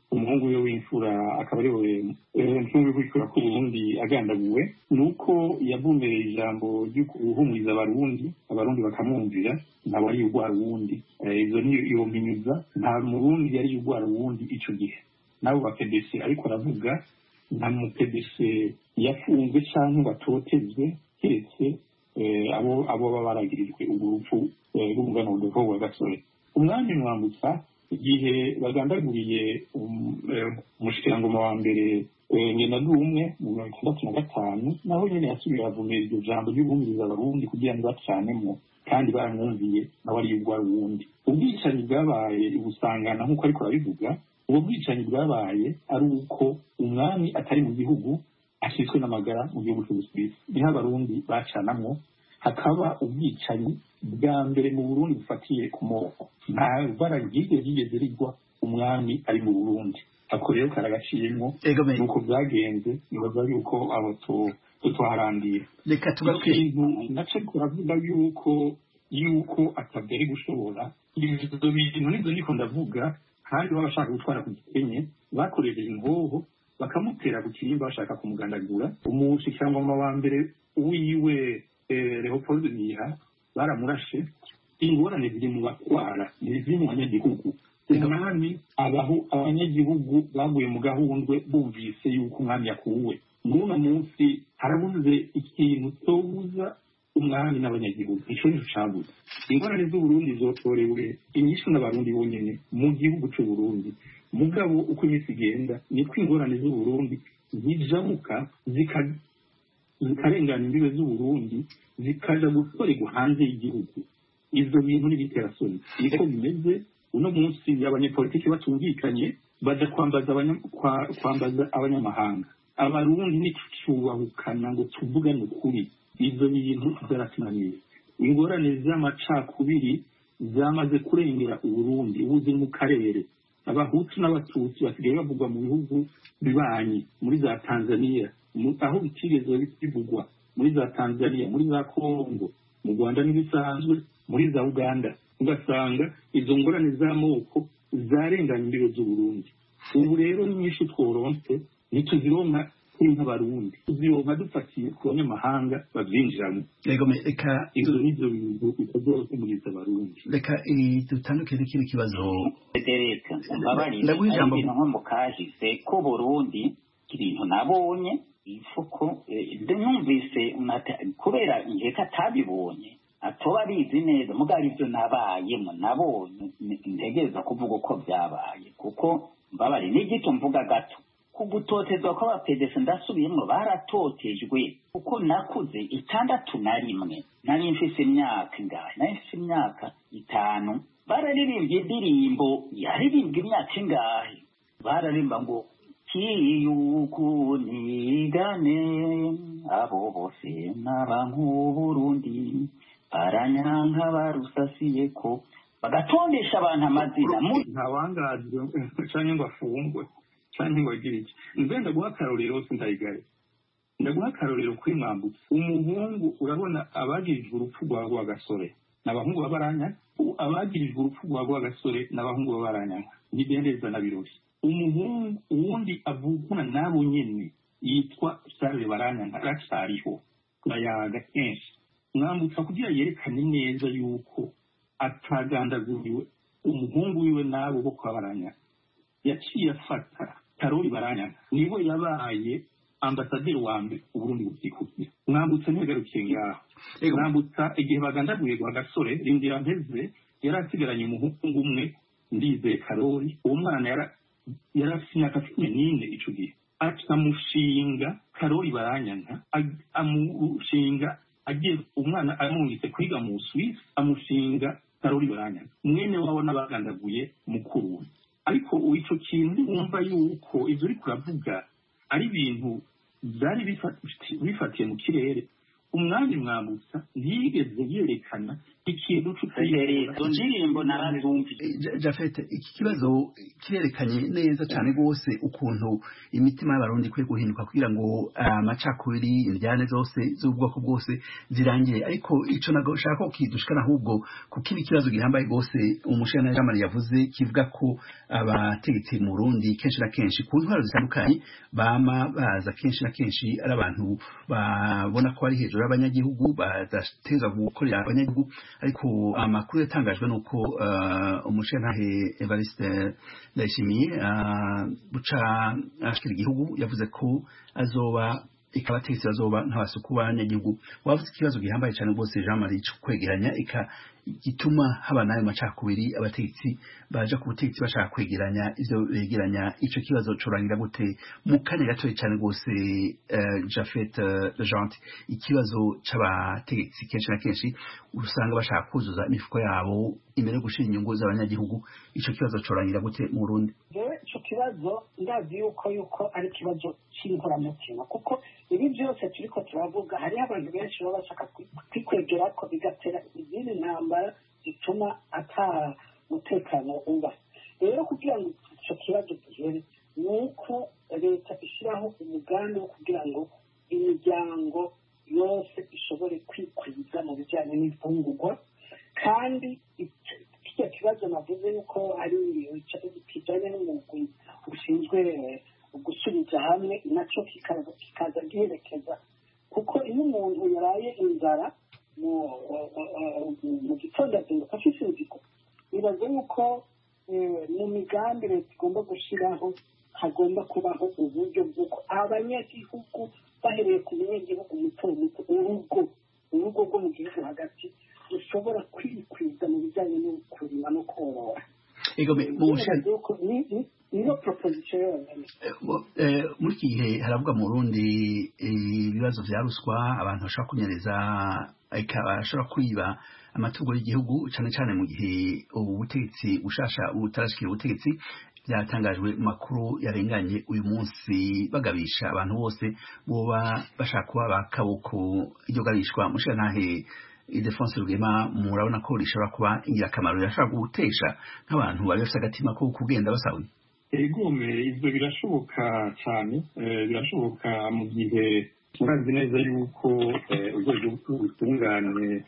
umuhungu we w'imfura akaba ari we mfungwe kwikura ku Burundi agandaguwe nuko yavumbereye ijambo ryo guhumuriza abarundi abarundi bakamwumvira ntabwo ari urwara uwundi izo niyo yominyuza nta murundi yari urwara uwundi ico gihe nabo ba P D C ariko aravuga nta mu P D C yafunzwe canke batotezwe keretse abo abo baba baragirijwe urupfu rw'umugana w'urugo wa Gasore. Umwami Mwambutsa igihe bagandaguriye umushikirangoma wa mbere Ngenandumwe mu mirongo itandatu na gatanu naho nyene yasubiye avumera iryo jambo ry'uguhumuriza abarundi kugira ngo bacanemo kandi baramwumviye nawe ari urwara uwundi. Ubwicanyi bwabaye ubusangana nk'uko ariko arabivuga, ubwo bwicanyi bwabaye ari uko umwami atari mu gihugu ashyizwe n'amagara mu gihugu cy'Ubusuwisi, niho abarundi bacanamwo hakaba ubwicanyi bwa mbere mu Burundi bufatiye ku moko. Nta bara ryigeze ryigeze rigwa umwami ari mu Burundi. Ako rero karagaciyemwo nuko byagenze nibaza yuko abo tutwaharandira. Reka tugaruke nace kuravuga yuko yuko atabere gushobora ibyo bintu nizo niko ndavuga kandi babashaka gutwara ku gikenye bakoresheje ingoho bakamutera ku kirimba bashaka kumugandagura. Umushikirangoma wa mbere wiwe Leopold Niha baramurashe. Ingorane ziri mu batwara ziri mu banyagihugu. Umwami abaho abanyagihugu baguye mu gahundwe bumvise yuko umwami yakuwe. N'uno munsi harabuze ikintu cyobuza umwami n'abanyagihugu ico nico cabuze. Ingorane z'Uburundi zotorewe inyishu n'abarundi bonyene mu gihugu cy'u Burundi. Mugabo uko imisi igenda niko ingorane z'Uburundi zijabuka zikarengana imbibe z'Uburundi zikaja gukorerwa hanze y'igihugu. Izo bintu n'ibiterasoni niko bimeze. Uno munsi abanyepolitiki batumvikanye baja kwambaza kwambaza abanyamahanga. Abarundi n'icyubahukana ngo tuvugane ukuri. Izo bintu zaratunaniye. Ingorane z'amacakubiri zamaze kurengera Uburundi ubuze mu karere. Abahutu n'abatutsi basigaye bavugwa mu bihugu bibanyi muri za Tanzania, aho bitigeze bivugwa muri za Tanzania, muri za Kongo, mu Rwanda n'ibisanzwe, muri za Uganda. Ugasanga izo ngorane z'amoko zarenganya imbibe z'Uburundi. Ubu rero nyinshi tworonse ntituzironka kuri nk'abarundi, tuzironka dufatiye ku banyamahanga bavyinjiramo. Reka izo nizo bintu bitazokemuriza abarundi. Reka dutandukire n'ikindi kibazo. Federica mbabarira ibintu nko mu kahise ko Burundi ibintu nabonye ifuko numvise kubera nkeka atabibonye atoba abizi neza mugabo ibyo nabayemo nabonye ntegereza kuvuga uko byabaye kuko mbabari n'igito mvuga gato kugutotezwa kw'abapedesi ndasubiyemo baratotejwe kuko nakuze itandatu na rimwe nari mfise imyaka ingahe nari mfise imyaka itanu bararirimbye indirimbo yaririmbwe imyaka ingahe bararimba ngo kiyukunigane abo bose n'abank'Uburundi baranyanka barusasiye ko bagatondesha abantu amazina ntawangazwe canke ngo afungwe canke ngo agire iki. Nze ndaguha akarorero sindayigare ndaguha akarorero kuri Mwambutsa. Umuhungu urabona abagirijwe urupfu rwa Rwagasore n'abahungu babaranya, abagirijwe urupfu rwa Rwagasore n'abahungu babaranya nidendeza na birori. Umuhungu uwundi avugana nabo nyene yitwa Charles Baranya ntaracariho bayaga kenshi. Mwambutsa kugira yerekane neza yuko atagandaguriwe umuhungu wiwe nabo bo kwabaranya yaciye afata Karoli Baranya niwe yabaye ambasaderi wa mbere Uburundi bukikubye. Mwambutsa ntigarukiye ngaho. Mwambutsa igihe bagandaguye Rwagasore rindira mpeze yarasigaranye umuhungu umwe Ndizeye Karoli. Uwo mwana yara yarafite imyaka cumi n'ine ico gihe amushinga Karoli Baranya amushinga agiye umwana amwise kwiga mu Swiss amushinga Karoli Baranya mwene wabo n'abagandaguye mukuru. Ariko ico kintu wumva yuko ivyo uri kuravuga ari ibintu byari bifatiye mu kirere umwami mwambutsa ntiyigeze yerekana ikintu izo ndirimbo narazumvise. Jafete, iki kibazo kirerekanye neza cyane rwose ukuntu imitima y'abarundi ikwiye guhinduka kugira ngo amacakubiri indyane zose z'ubwoko bwose zirangire. Ariko ico nashaka ko kidushikana ahubwo kuko ibi kibazo gihambaye rwose umushana Jamari yavuze kivuga ko abategetsi mu Burundi kenshi na kenshi ku ntwaro zitandukanye bama baza kenshi na kenshi ari abantu babona ko ari hejuru y'abanyagihugu badateza gukorera abanyagihugu. Ariko amakuru yatangajwe nuko uh, umushenantahe Evariste Ndayishimiye uh, buca ashikira igihugu yavuze ko azoba ikabategetsi bazoba nk'abasuku b'abanyagihugu. Wavuze ikibazo gihambaye cyane rwose Jean Marie cyo kwegeranya ika gituma haba nayo macakubiri abategetsi baje ku butegetsi bashaka kwegeranya ivyo begeranya. Ico kibazo corangira gute mu kanya gatoye cyane rwose uh, Jafet uh, Gentil, ikibazo c'abategetsi kenshi na kenshi usanga bashaka kuzuza imifuko yabo imbere gushira inyungu z'abanyagihugu. Ico kibazo corangira gute mu Burundi? Ico kibazo ndazi yuko yuko ari kibazo cy'inkoramutima, kuko ibi byose turiko turavuga hari abantu benshi baba bashaka kwikwegera ko bigatera izindi ntambara zituma ata mutekano uba. Rero kugira ngo ico kibazo gihere nuko leta ishyiraho umugambi wo kugira ngo imiryango yose ishobore kwikwiza mu bijyanye n'imfungurwa, kandi icyo kibazo navuze yuko ari kijyanye n'umugwi ushinzwe gusubiza hamwe nacyo kikaza giherekeza, kuko iyo umuntu yaraye inzara mu gitondo azinduka afise inzigo. Bibaze yuko mu migambi leta igomba gushyiraho hagomba kubaho uburyo bw'uko abanyagihugu bahereye ku banyagihugu muto muto urugo urugo rwo mu gihugu hagati rushobora kwikwiza mu bijyanye no kurima no korora. Niyo proposition yonyine. Muri iki gihe haravuga mu Burundi ibibazo vya ruswa, abantu bashobora kunyereza bashobora kwiba amatungo y'igihugu cyane cyane mu gihe ubutegetsi bushasha butarashikira ubutegetsi. Byatangajwe mu makuru yarenganye uyu munsi bagabisha abantu bose boba bashaka kuba bakaboko. Iryo gabishwa mushantahe Ildefonse Rugema murabona ko rishobora kuba ingirakamaro, yashaka gutesha nk'abantu bari bafite agatima ko kugenda basawe? Egome, ivyo birashoboka cyane, birashoboka mu gihe murazi neza yuko urwego rw'ubutungane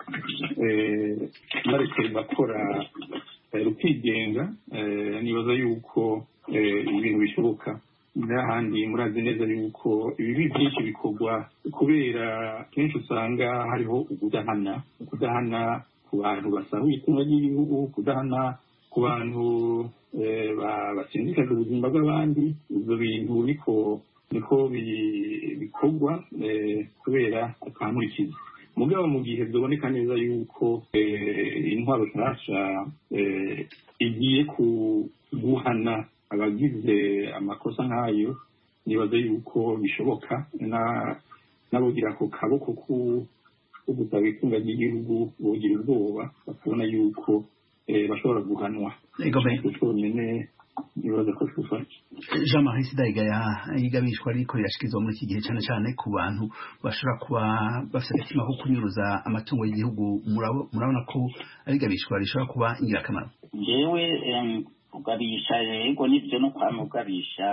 bareke bakora rukigenga. Nibaza yuko ibintu bishoboka n'ahandi. Murazi neza yuko ibibi byinshi bikorwa kubera kenshi usanga hariho ukudahana ukudahana ku bantu basahuye itungo ry'igihugu, kudahana ku bantu basindikaza ubuzima bw'abandi. Ibyo bintu niko niko bikorwa kubera akamurikiza. Mugabo mu gihe byoboneka neza yuko intwaro nshasha igiye guhana abagize amakosa nk'ayo, nibaza yuko bishoboka n'abogira ako kaboko ko gusaba itunga ry'igihugu bogira ubwoba bakabona yuko bashobora guhanwa. Nyine nibaza ko twufasha. Jean Marie Sidayigaya yigabishwa ariko yashikizwa muri iki gihe cyane cyane ku bantu bashobora kuba bafite agatima ko kunyuruza amatungo y'igihugu. Murabona ko arigabishwa rishobora kuba ingirakamaro? Jewe ugabisha yego nibyo no kwa mugabisha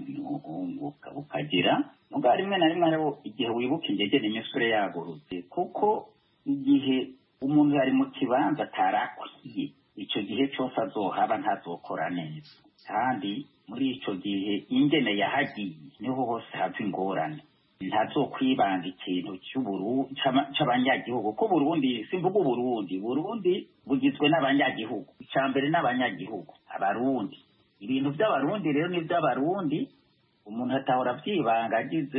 ukagira muga rimwe na rimwe rero igihe wibuka ingege n'imisure yagurutse, kuko igihe umuntu yari mu kibanza atarakwiye icyo gihe cyose azohaba ntazokora neza, kandi muri icyo gihe ingene yahagiye niho hose hava ingorane. Ntazokwibanga ikintu cy'uburu c'abanyagihugu ko Burundi, simvuga Burundi Burundi bugizwe n'abanyagihugu, icambere n'abanyagihugu abarundi. Ibintu by'abarundi rero ni by'abarundi, umuntu atahora byibanga agize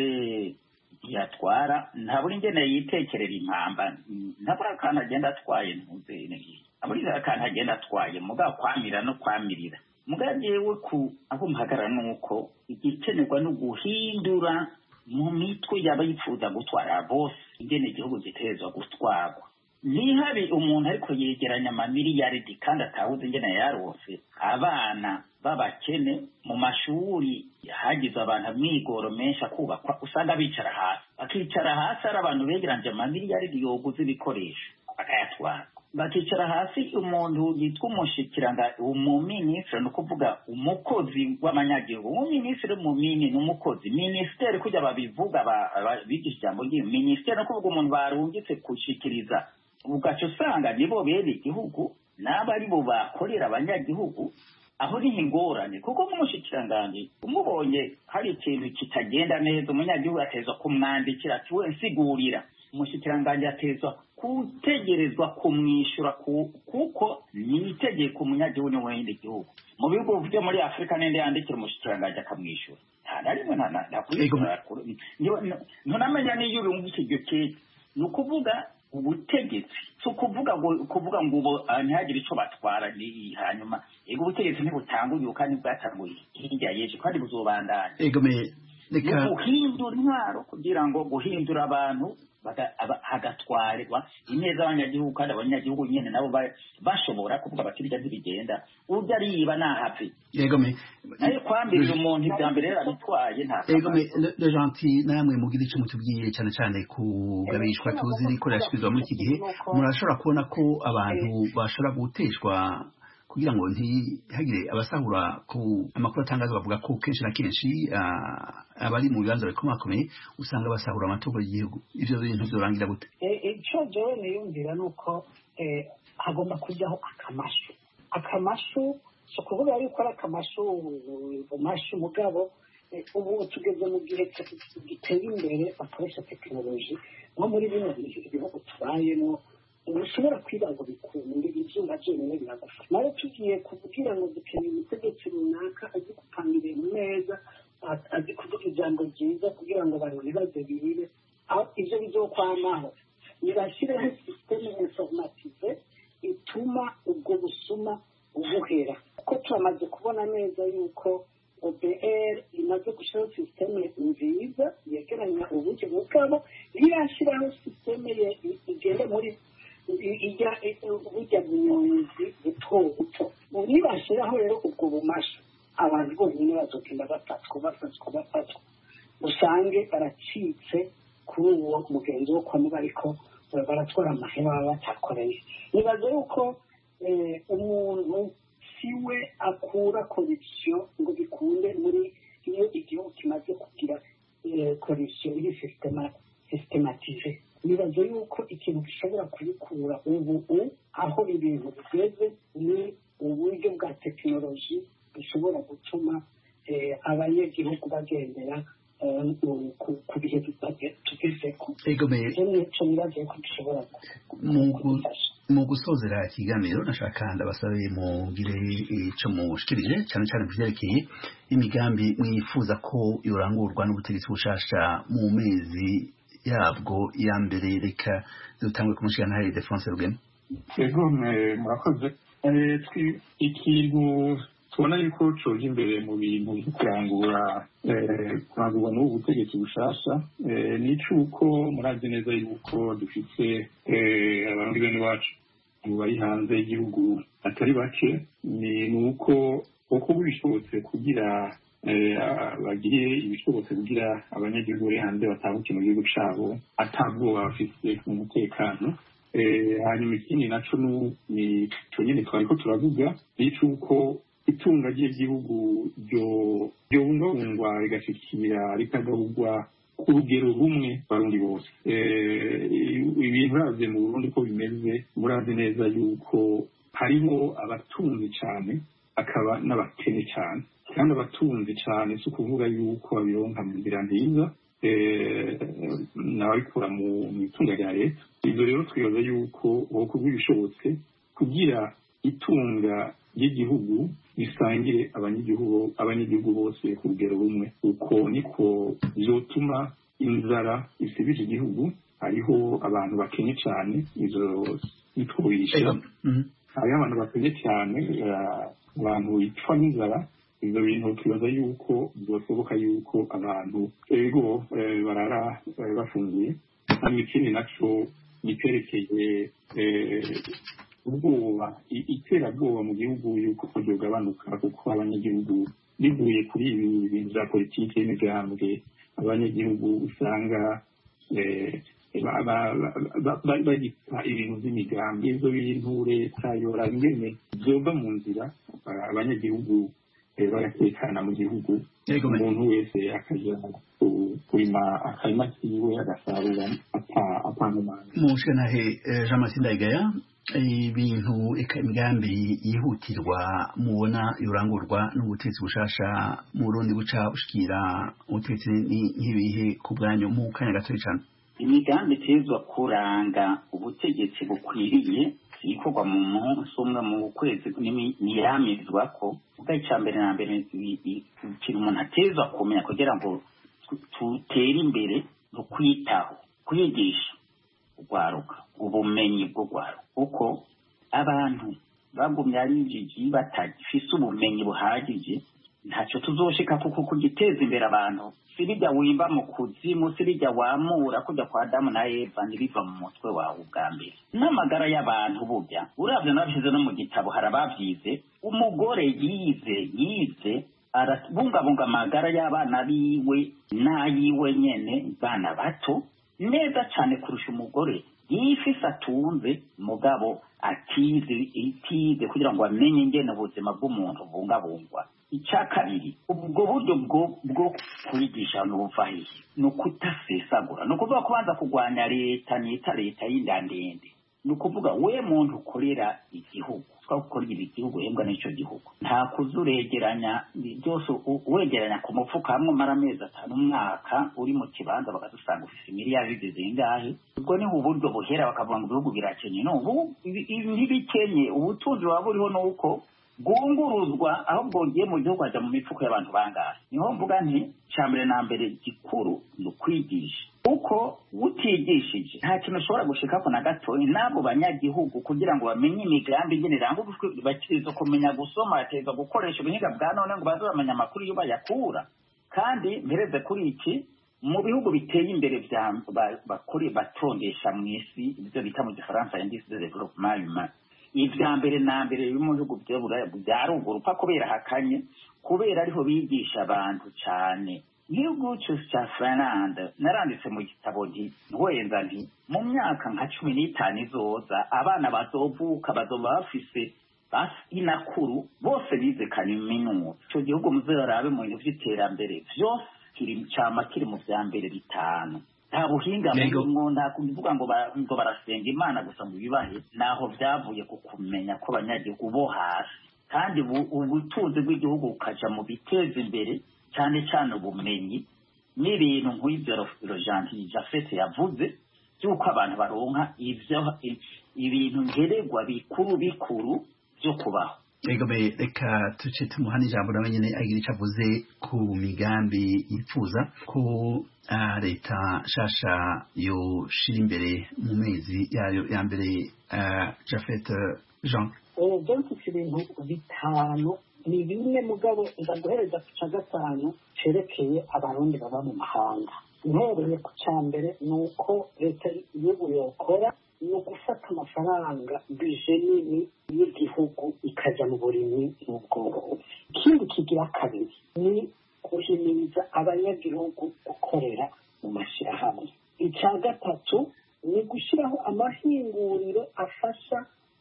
yatwara ntaburi ingene yitekerera impamba, ntabura kandi agenda atwaye ntuze negi aburi kandi agenda atwaye muga kwamira no kwamirira. Muga jewe ku aho mpagarara nuko igikenerwa no guhindura mu mitwe yaba yifuza gutwara bose ingene igihugu gitezwa gutwarwa. Nihabi umuntu ariko yegeranya amamiliyaridi kandi atahuze ingene yarose abana babakene mu mashuri hagize abantu mwigoro menshi akubakwa usanga bicara hasi bakicara hasi ari abantu begeranje amamiliyaridi yoguza ibikoresho bakayatwara, bakicara hasi umuntu yitwa umushikiranga umuminisitiri, ni ukuvuga umukozi w'amanyagihugu. umuminisitiri mumini ni umukozi, minisiteri kujya babivuga bigisha ijambo ry'iyo minisiteri, ni ukuvuga umuntu barungitse gushikiriza, ugaca usanga nibo bene igihugu n'abo ari bo bakorera abanyagihugu. Aho ni ingorane, kuko nk'umushikiranganji umubonye hari ikintu kitagenda neza, umunyagihugu atezwa kumwandikira ati we nsigurira. Umushikiranganji atezwa kutegerezwa kumwishyura kuko ni itegeko umunyagihugu ni wenda igihugu. Mu bihugu byo muri Afurika nende yandikira umushikiranganji akamwishyura, nta na rimwe nakwishyura. Ntunamenya n'iyo urumva iryo keke, ni ukuvuga ubutegetsi so kuvuga ngo kuvuga ngo ubu ntihagire ico batwara ni hanyuma ego ubutegetsi ntibutanguriye kandi bwatanguye hirya yeje kandi buzobandana. Ego me reka guhindura intwaro kugira ngo guhindura abantu hagatwarwa ineza abanyagihugu, kandi abanyagihugu nyene nabo bashobora kuvuga bati bijya ntibigenda urya ariba nahapi. Ego me nayo kwambira umuntu ibya mbere yarabitwaye nta. Ego me le gentil namwe mugira ico mutubwiye cyane cyane kugabishwa tuzi riko rashikizwa muri iki gihe, murashobora kubona ko abantu bashobora guteshwa kugira ngo ntihagire abasahura ku amakuru atangaza bavuga ko kenshi na kenshi abari mu bibanza bikomakomeye usanga basahura amatungo y'igihugu. Ivyo bintu byorangira gute? Ico jewe niyumvira nuko hagomba kujyaho akamashu. Akamashu so kuvuga yuko ari akamashu umashu mugabo ubu tugeze mu gihe giteye imbere bakoresha tekinoloji nko muri bino bihugu tubayemo. Ushobora kwibaza bikunde ibyuma byonyine biragufasha. Nawe tugiye kuvugira ngo dukeneye umutegetsi runaka azi gupanga ibintu neza, azi kuvuga ijambo ryiza kugira ngo abantu ntibaze bibe aho ibyo bizokwamaho. Nibashyireho sisiteme informative ituma ubwo busuma bubuhera, kuko turamaze kubona neza yuko O B R imaze gushyiraho sisiteme nziza yegeranya uburyo bwabo, irashyiraho sisiteme igenda muri ijya burya bunyonzi buto buto. Nibashyiraho rero ubwo bumasha abantu bonyine bazogenda bafatwa bafatwa bafatwa usange baracitse kuri uwo mugenzi wo kwa muba ariko baratwara amahera baba batakoreye. Nibaza yuko umuntu siwe akura corruption ngo bikunde muri iyo igihugu kimaze kugira corruption iri systematisée. Nibaza yuko ikintu gishobora kubikura ubu aho ibintu bigeze ni uburyo bwa tekinoloji bishobora gutuma abanyagihugu bagendera ku bihe tugezeko. Mu gusozera ikiganiro nashaka ndabasabe mugire ico mushikirije cyane cyane kuvyerekeye imigambi mwifuza ko yorangurwa n'ubutegetsi bushasha mu mezi yabwo ya mbere. Reka dutangwe kumushikana hari Defense Rugema. Ego murakoze. Ikintu tubona yuko coje imbere mu bintu byo kurangura kurangurwa n'ubu butegetsi bushasha ni cyuko murazi neza yuko dufite abantu bene bacu bari hanze y'igihugu atari bake, ni nuko uko bishobotse kugira bagire ibishobotse kugira abanyagihugu bari hanze batahuke mu gihugu cyabo atabwoba bafite umutekano. Hanyuma ikindi naco ni cyo nyine twariko turavuga ni cyuko itunga ry'igihugu ryobungabungwa rigashikira rikagabugwa ku rugero rumwe barundi bose. Ibintu uraze mu Burundi ko bimeze, murazi neza yuko hariho abatunzi cyane akaba n'abakene cyane, kandi abatunzi cyane si ukuvuga yuko babironka mu nzira nziza n'ababikura mu itunga rya leta. Ibyo rero twibaza yuko uko bishobotse kugira itunga ry'igihugu bisangire abanyagihugu abanyagihugu bose ku rugero rumwe, uko niko bizotuma inzara isibije igihugu. Hariho abantu bakenye cyane, izo bitwisha hariho abantu bakenye cyane, abantu bitwa n'inzara. Ibyo bintu twibaza yuko byoshoboka yuko abantu ego barara bafungiye. Hanyuma ikindi naco nikerekeye ubwoba, iterabwoba mu gihugu yuko ryogabanuka, kuko abanyagihugu bivuye kuri ibi bintu bya politiki y'imigambwe, abanyagihugu usanga bagita ibintu by'imigambi ibyo bintu leta yora ingene byova mu nzira abanyagihugu bagatekana mu gihugu umuntu wese akaja kurima akarima kiwe agasarura apanumana mushanahe Jean Martin Ndayigaya ibintu imigambi yihutirwa mubona yorangurwa n'ubutegetsi bushasha mu Burundi buca bushikira ubutegetsi nk'ibihe ku bwanyu mu kanya gatoya cyane imigambi itezwa kuranga ubutegetsi bukwiriye ikorwa mu munsi umwe mu kwezi niramizwa ko ubwo icya mbere na mbere ikintu umuntu atezwa kumenya kugira ngo tutere imbere no kwitaho kwigisha urwaruka ubumenyi bwo rwaruka kuko abantu bagumye ari injiji batagifise ubumenyi buhagije ntacyo tuzoshika kuko kugiteza imbere abantu sibijya wimba mu kuzimu sibijya wamura kujya kwa Adamu na Eva ntibiva mu mutwe wawe ubwa mbere n'amagara y'abantu burya uravye nabishize no mu gitabo harabavyize umugore yize yize arabungabunga amagara y'abana biwe n'ayiwe nyene bana bato neza cyane kurusha umugore yifise atunze mugabo atize itize kugira ngo amenye ingene ubuzima bw'umuntu bungabungwa icya kabiri ubwo buryo bwo bwo kwigisha n'ubuvahiye ni ukutasesagura ni ukuvuga kubanza kurwanya leta nita leta y'indandende ni ukuvuga we muntu ukorera igihugu twagukorera igihugu hembwa n'icyo gihugu nta kuzuregeranya byose wegeranya ku mufuka hamwe umara amezi atanu umwaka uri mu kibanza bakadusanga ufise miliyari zingahe ubwo ni uburyo buhera bakavuga ngo ibihugu birakenye no ubu ntibikenye ubutunzi waba buriho nuko bwunguruzwa aho bwongeye mu gihugu hajya mu mifuko y'abantu bangahe niho mvuga nti cya mbere na mbere gikuru ni ukwigisha uko utigishije nta kintu ushobora gushikako na gatoya n'abo banyagihugu kugira ngo bamenye imigambi ingene iranga bakiriza kumenya gusoma bateza gukoresha ubuhinga bwa none ngo baze bamenya amakuru iyo bayakura kandi mpereze kuri iki mu bihugu biteye imbere bakore batondesha mu isi ibyo bita mu gifaransa indice de développement humain ibya mbere na mbere mu bihugu bya ruguru pa kubera hakanye kubera ariho bigisha abantu cyane igihugu cya Finland naranditse mu gitabo nti ntuwenza nti mu myaka nka cumi n'itanu izoza abana bazovuka bazoba bafise inakuru bose bize kaminuza icyo gihugu muzarabe mu bintu by'iterambere byose kiri cyama kiri mu bya mbere bitanu nta buhinga mu nta kuvuga ngo ngo barasenga Imana gusa ngo bibahe naho byavuye ku kumenya ko abanyagihugu bo hasi kandi ubutunzi bw'igihugu bukaja mu biteza imbere cyane cyane ubumenyi n'ibintu nk'ibyo Rojanti Jafete yavuze by'uko abantu baronka ivyo ibintu ngeregwa bikuru bikuru byo kubaho Egobe reka tuce tumuhana ijambo nawe nyene agira icyo avuze ku migambi yifuza ko uh, leta shasha yoshira imbere mu mezi yayo ya mbere uh, Jafet Jean eh donc ibintu bitanu ni bimwe mugabo ndaguhereza ku cya gatanu cerekeye abarundi baba mu mahanga ntereye ku cya mbere ni uko leta y'igihugu yokora ni ugufata amafaranga bije nini y'igihugu ikajya mu burimyi n'ubworozi ikindi kigira kabiri ni guhimiriza abanyagihugu gukorera mu mashyirahamwe icya gatatu ni gushyiraho amahinguriro afasha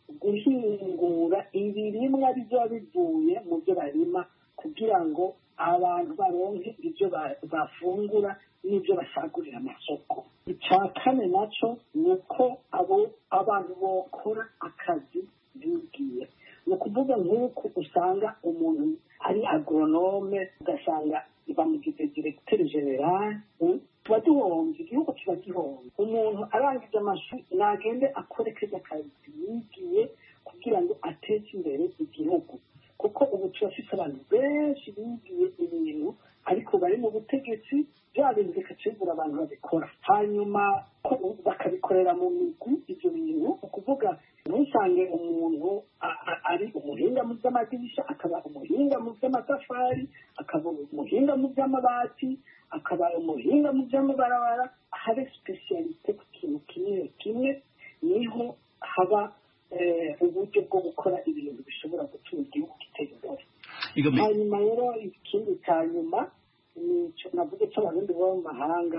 guhingura ibirimwa bizoba bivuye mu byo barima kugira ngo abantu baronke ibyo bafungura n'ibyo basagurira amasoko icya kane nacyo ni uko abo abantu bokora akazi bigiye ni ukuvuga nk'uko usanga umuntu ari agronome ugasanga bamugize directeur general tuba duhombye igihugu kiba gihombe umuntu arangije amashuri nagende akore keza kazi yigiye kugira ngo ateze imbere igihugu kuko ubu turafise abantu benshi bigiye ibintu ariko bari mu butegetsi bya bintu bikacegura abantu babikora hanyuma bakabikorera mu migwi ibyo bintu ukuvuga ntusange umuntu ari umuhinga mu by'amadirisha akaba umuhinga mu by'amatafari akaba umuhinga mu by'amabati akaba umuhinga mu by'amabarabara habe specialite ku kintu kimwe kimwe niho haba uburyo bwo gukora ibintu bishobora gutuma igihugu gitera imbere hanyuma rero ikindi cya nyuma nicyo navuga cy'abarundi baba mu mahanga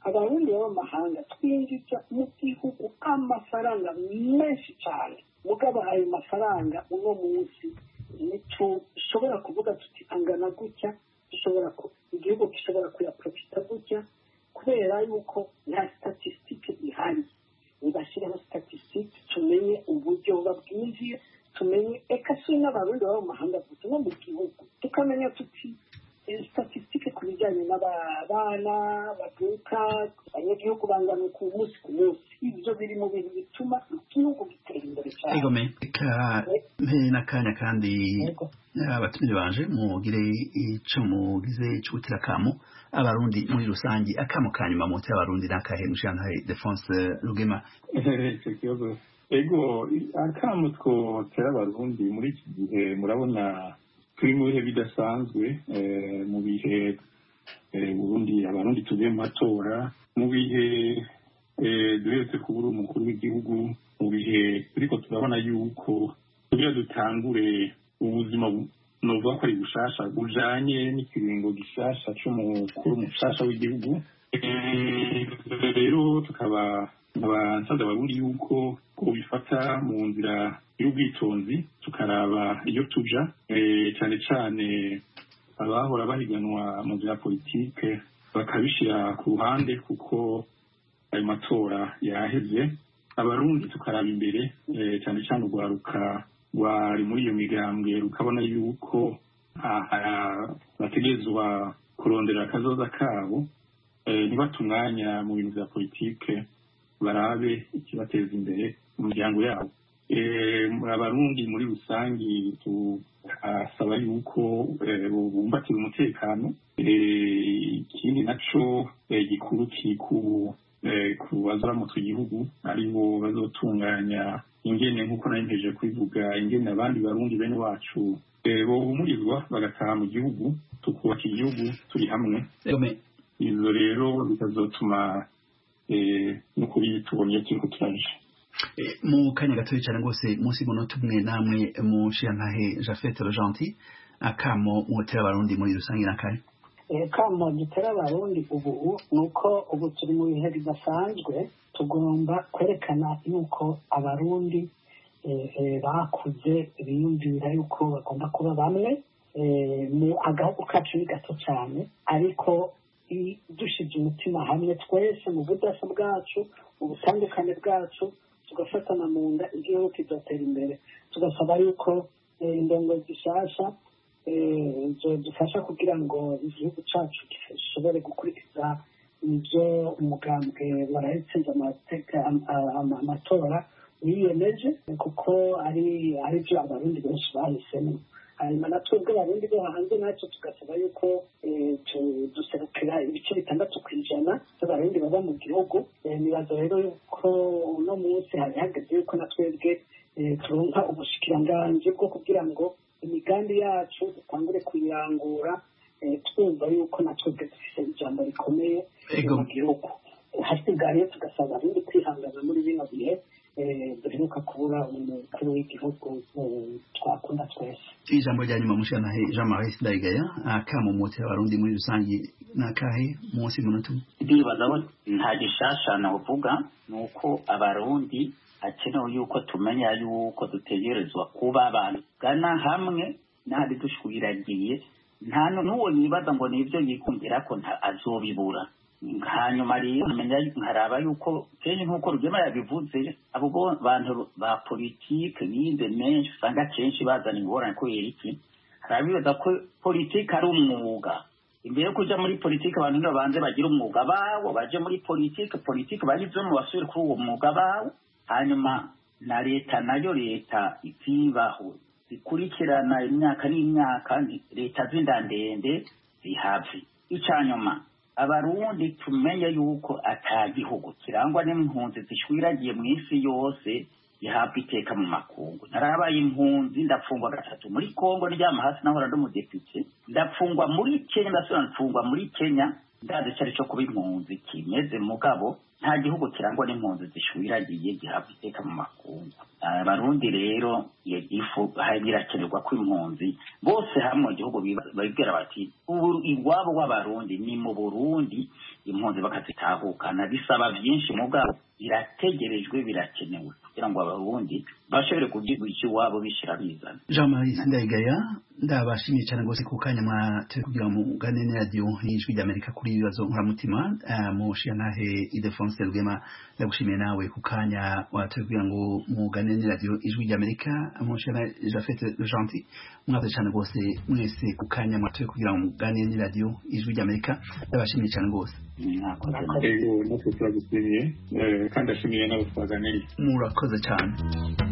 abarundi baba mu mahanga twinjiza mu gihugu amafaranga menshi cyane mugabo ayo mafaranga uno munsi ntitushobora kuvuga tuti angana gutya dushobora igihugu gishobora kuyaprofita gutya kubera yuko nta statistique ihari nibashyireho statistique tumenye uburyo buba bwinjiye tumenye eka si n'abarundi baba mu mahanga gusa no mu gihugu tukamenya tuti statistique ku bijyanye n'abana bavuka abanyagihugu bangana ku munsi ku munsi ibyo biri mu bintu bituma igihugu gitera imbere cyane ego me ka mpe n'akanya kandi abatumire banje mugire ico mugize c'ugutira kamo abarundi muri rusangi akamo kanyuma mu abarundi n'akahe mushantaye Defonse Rugema icyo kibazo ego akamo twotera abarundi muri iki gihe murabona turi mu bihe bidasanzwe mu bihe Burundi abarundi tugiye mu matora mu bihe duheretse kubura umukuru w'igihugu mu bihe turiko turabona yuko kugira dutangure ubuzima novuga ko ari bushasha bujanye n'ikiringo gishasha c'umukuru mushasha w'igihugu rero tukaba abansaza barundi yuko ko bifata mu nzira y'ubwitonzi tukaraba iyo tuja cyane cyane abahora bahiganwa mu bya politike bakabishira ku ruhande kuko ayo matora yaheze abarundi tukaraba imbere cyane cyane urwaruka rwari muri iyo migambwe rukabona yuko bategerezwa kurondera akazoza kabo ntibate umwanya mu bintu bya politike barabe ikibateza imbere mu miryango yabo abarundi muri rusangi turasaba yuko bumbatira umutekano ikindi naco gikuru kiri ku bazoramutse igihugu aribo bazotunganya ingene nk'uko nari mpejeje kubivuga ingene abandi barundi bene wacu bohumurizwa bagataha mu gihugu tukubaka igihugu turi hamwe izo rero bikazotuma n'ukuri tubonye turiko turaje mu kanya gatoya cyane rwose munsi munota umwe namwe mushiyantahe Japhet Gentil akamo mutera abarundi muri rusange n'akahe kamo gitera abarundi ubu nuko ubu turi mu bihe bidasanzwe tugomba kwerekana yuko abarundi bakuze biyumvira yuko bagomba kuba bamwe mu agahugu kacu ni gato cyane ariko dushize umutima hamwe twese mu budasa bwacu mu butandukane bwacu tugafatana mu nda igihugu kizatera imbere tugasaba yuko indongo zishasha dufasha kugira ngo igihugu cyacu gishobore gukurikiza ibyo umugambwe warahitsinze amatora wiyemeje kuko ari ari byo abarundi benshi bahisemo hanyuma na twebwe abarundi bo hanze natwe tugasaba yuko duserukira ibice bitandatu ku ijana by'abarundi baba mu gihugu nibaza rero yuko uno munsi hari hageze yuko na twebwe turonka ubushikiranganji bwo kugira ngo imigambi yacu dutangure kuyirangura twumva yuko na twebwe dufise ijambo rikomeye mu gihugu hasigaye tugasaba abarundi kwihangana muri bino bihe duheruka kubura umukuru w'igihugu twakunda twese ijambo rya nyuma mushiyantahe Jean Marie Ndayigaya akamo mutera abarundi muri rusange n'akahe munsi munota ndibaza ko nta gishasha navuga nuko abarundi hakenewe yuko tumenya yuko dutegerezwa kuba abantu gana hamwe n'ahandi dushwiragiye nta n'uwo nibaza ngo nibyo yikundira ko azobibura hanyuma rero nkaraba yuko kenshi nk'uko Rugema yabivuze abo bantu ba politike bize menshi usanga kenshi bazana ingorane kubera iki harabibaza ko politike ari umwuga imbere yo kuja muri politike abantu nibo banze bagira umwuga bawo baje muri politike politike bagizemo basubire kuri uwo mwuga bawo hanyuma na leta nayo leta ikibaho zikurikirana imyaka n'imyaka leta z'indandende zihavi icanyuma abarundi tumenye yuko atagihugu kirangwa n'impunzi zishwiragiye mu isi yose gihabwa iteka mu makungu narabaye impunzi ndapfungwa gatatu muri Kongo ndyama hasi nahora ndo mudepite ndapfungwa muri Kenya ndasubira ndapfungwa muri Kenya ndazi cyari cyo kuba impunzi kimeze mugabo nta gihugu kirangwa n'impunzi zishwiragiye gihabwa iteka mu makungu abarundi rero ifu birakenerwa ko impunzi bose hamwe mu gihugu babwira bati iwabo w'abarundi ni mu Burundi, impunzi bakazitahukana. Bisaba byinshi mugabo birategerejwe, birakenewe kugira ngo abarundi bashobore kugira iwabo bishira bizana. Jean Marie Sindayigaya, ndabashimiye cyane rwose ku kanya mwateye kugira ngo mugane na radio y'Ijwi ry'Amerika kuri ibibazo nkuramutima. Mushiyantahe Ildefonse Rugema, ndagushimiye nawe ku kanya wateye kugira ngo mugane na radio y'Ijwi ry'Amerika. Mushiyantahe Japhet Gentil, mwakoze cyane rwose mwese ku kanya mwateye kugira ngo mugane na radio y'Ijwi ry'Amerika. Ndabashimiye cyane rwose. Murakoze. Kandi ashimiye n'abo twaganiriye. Murakoze cyane.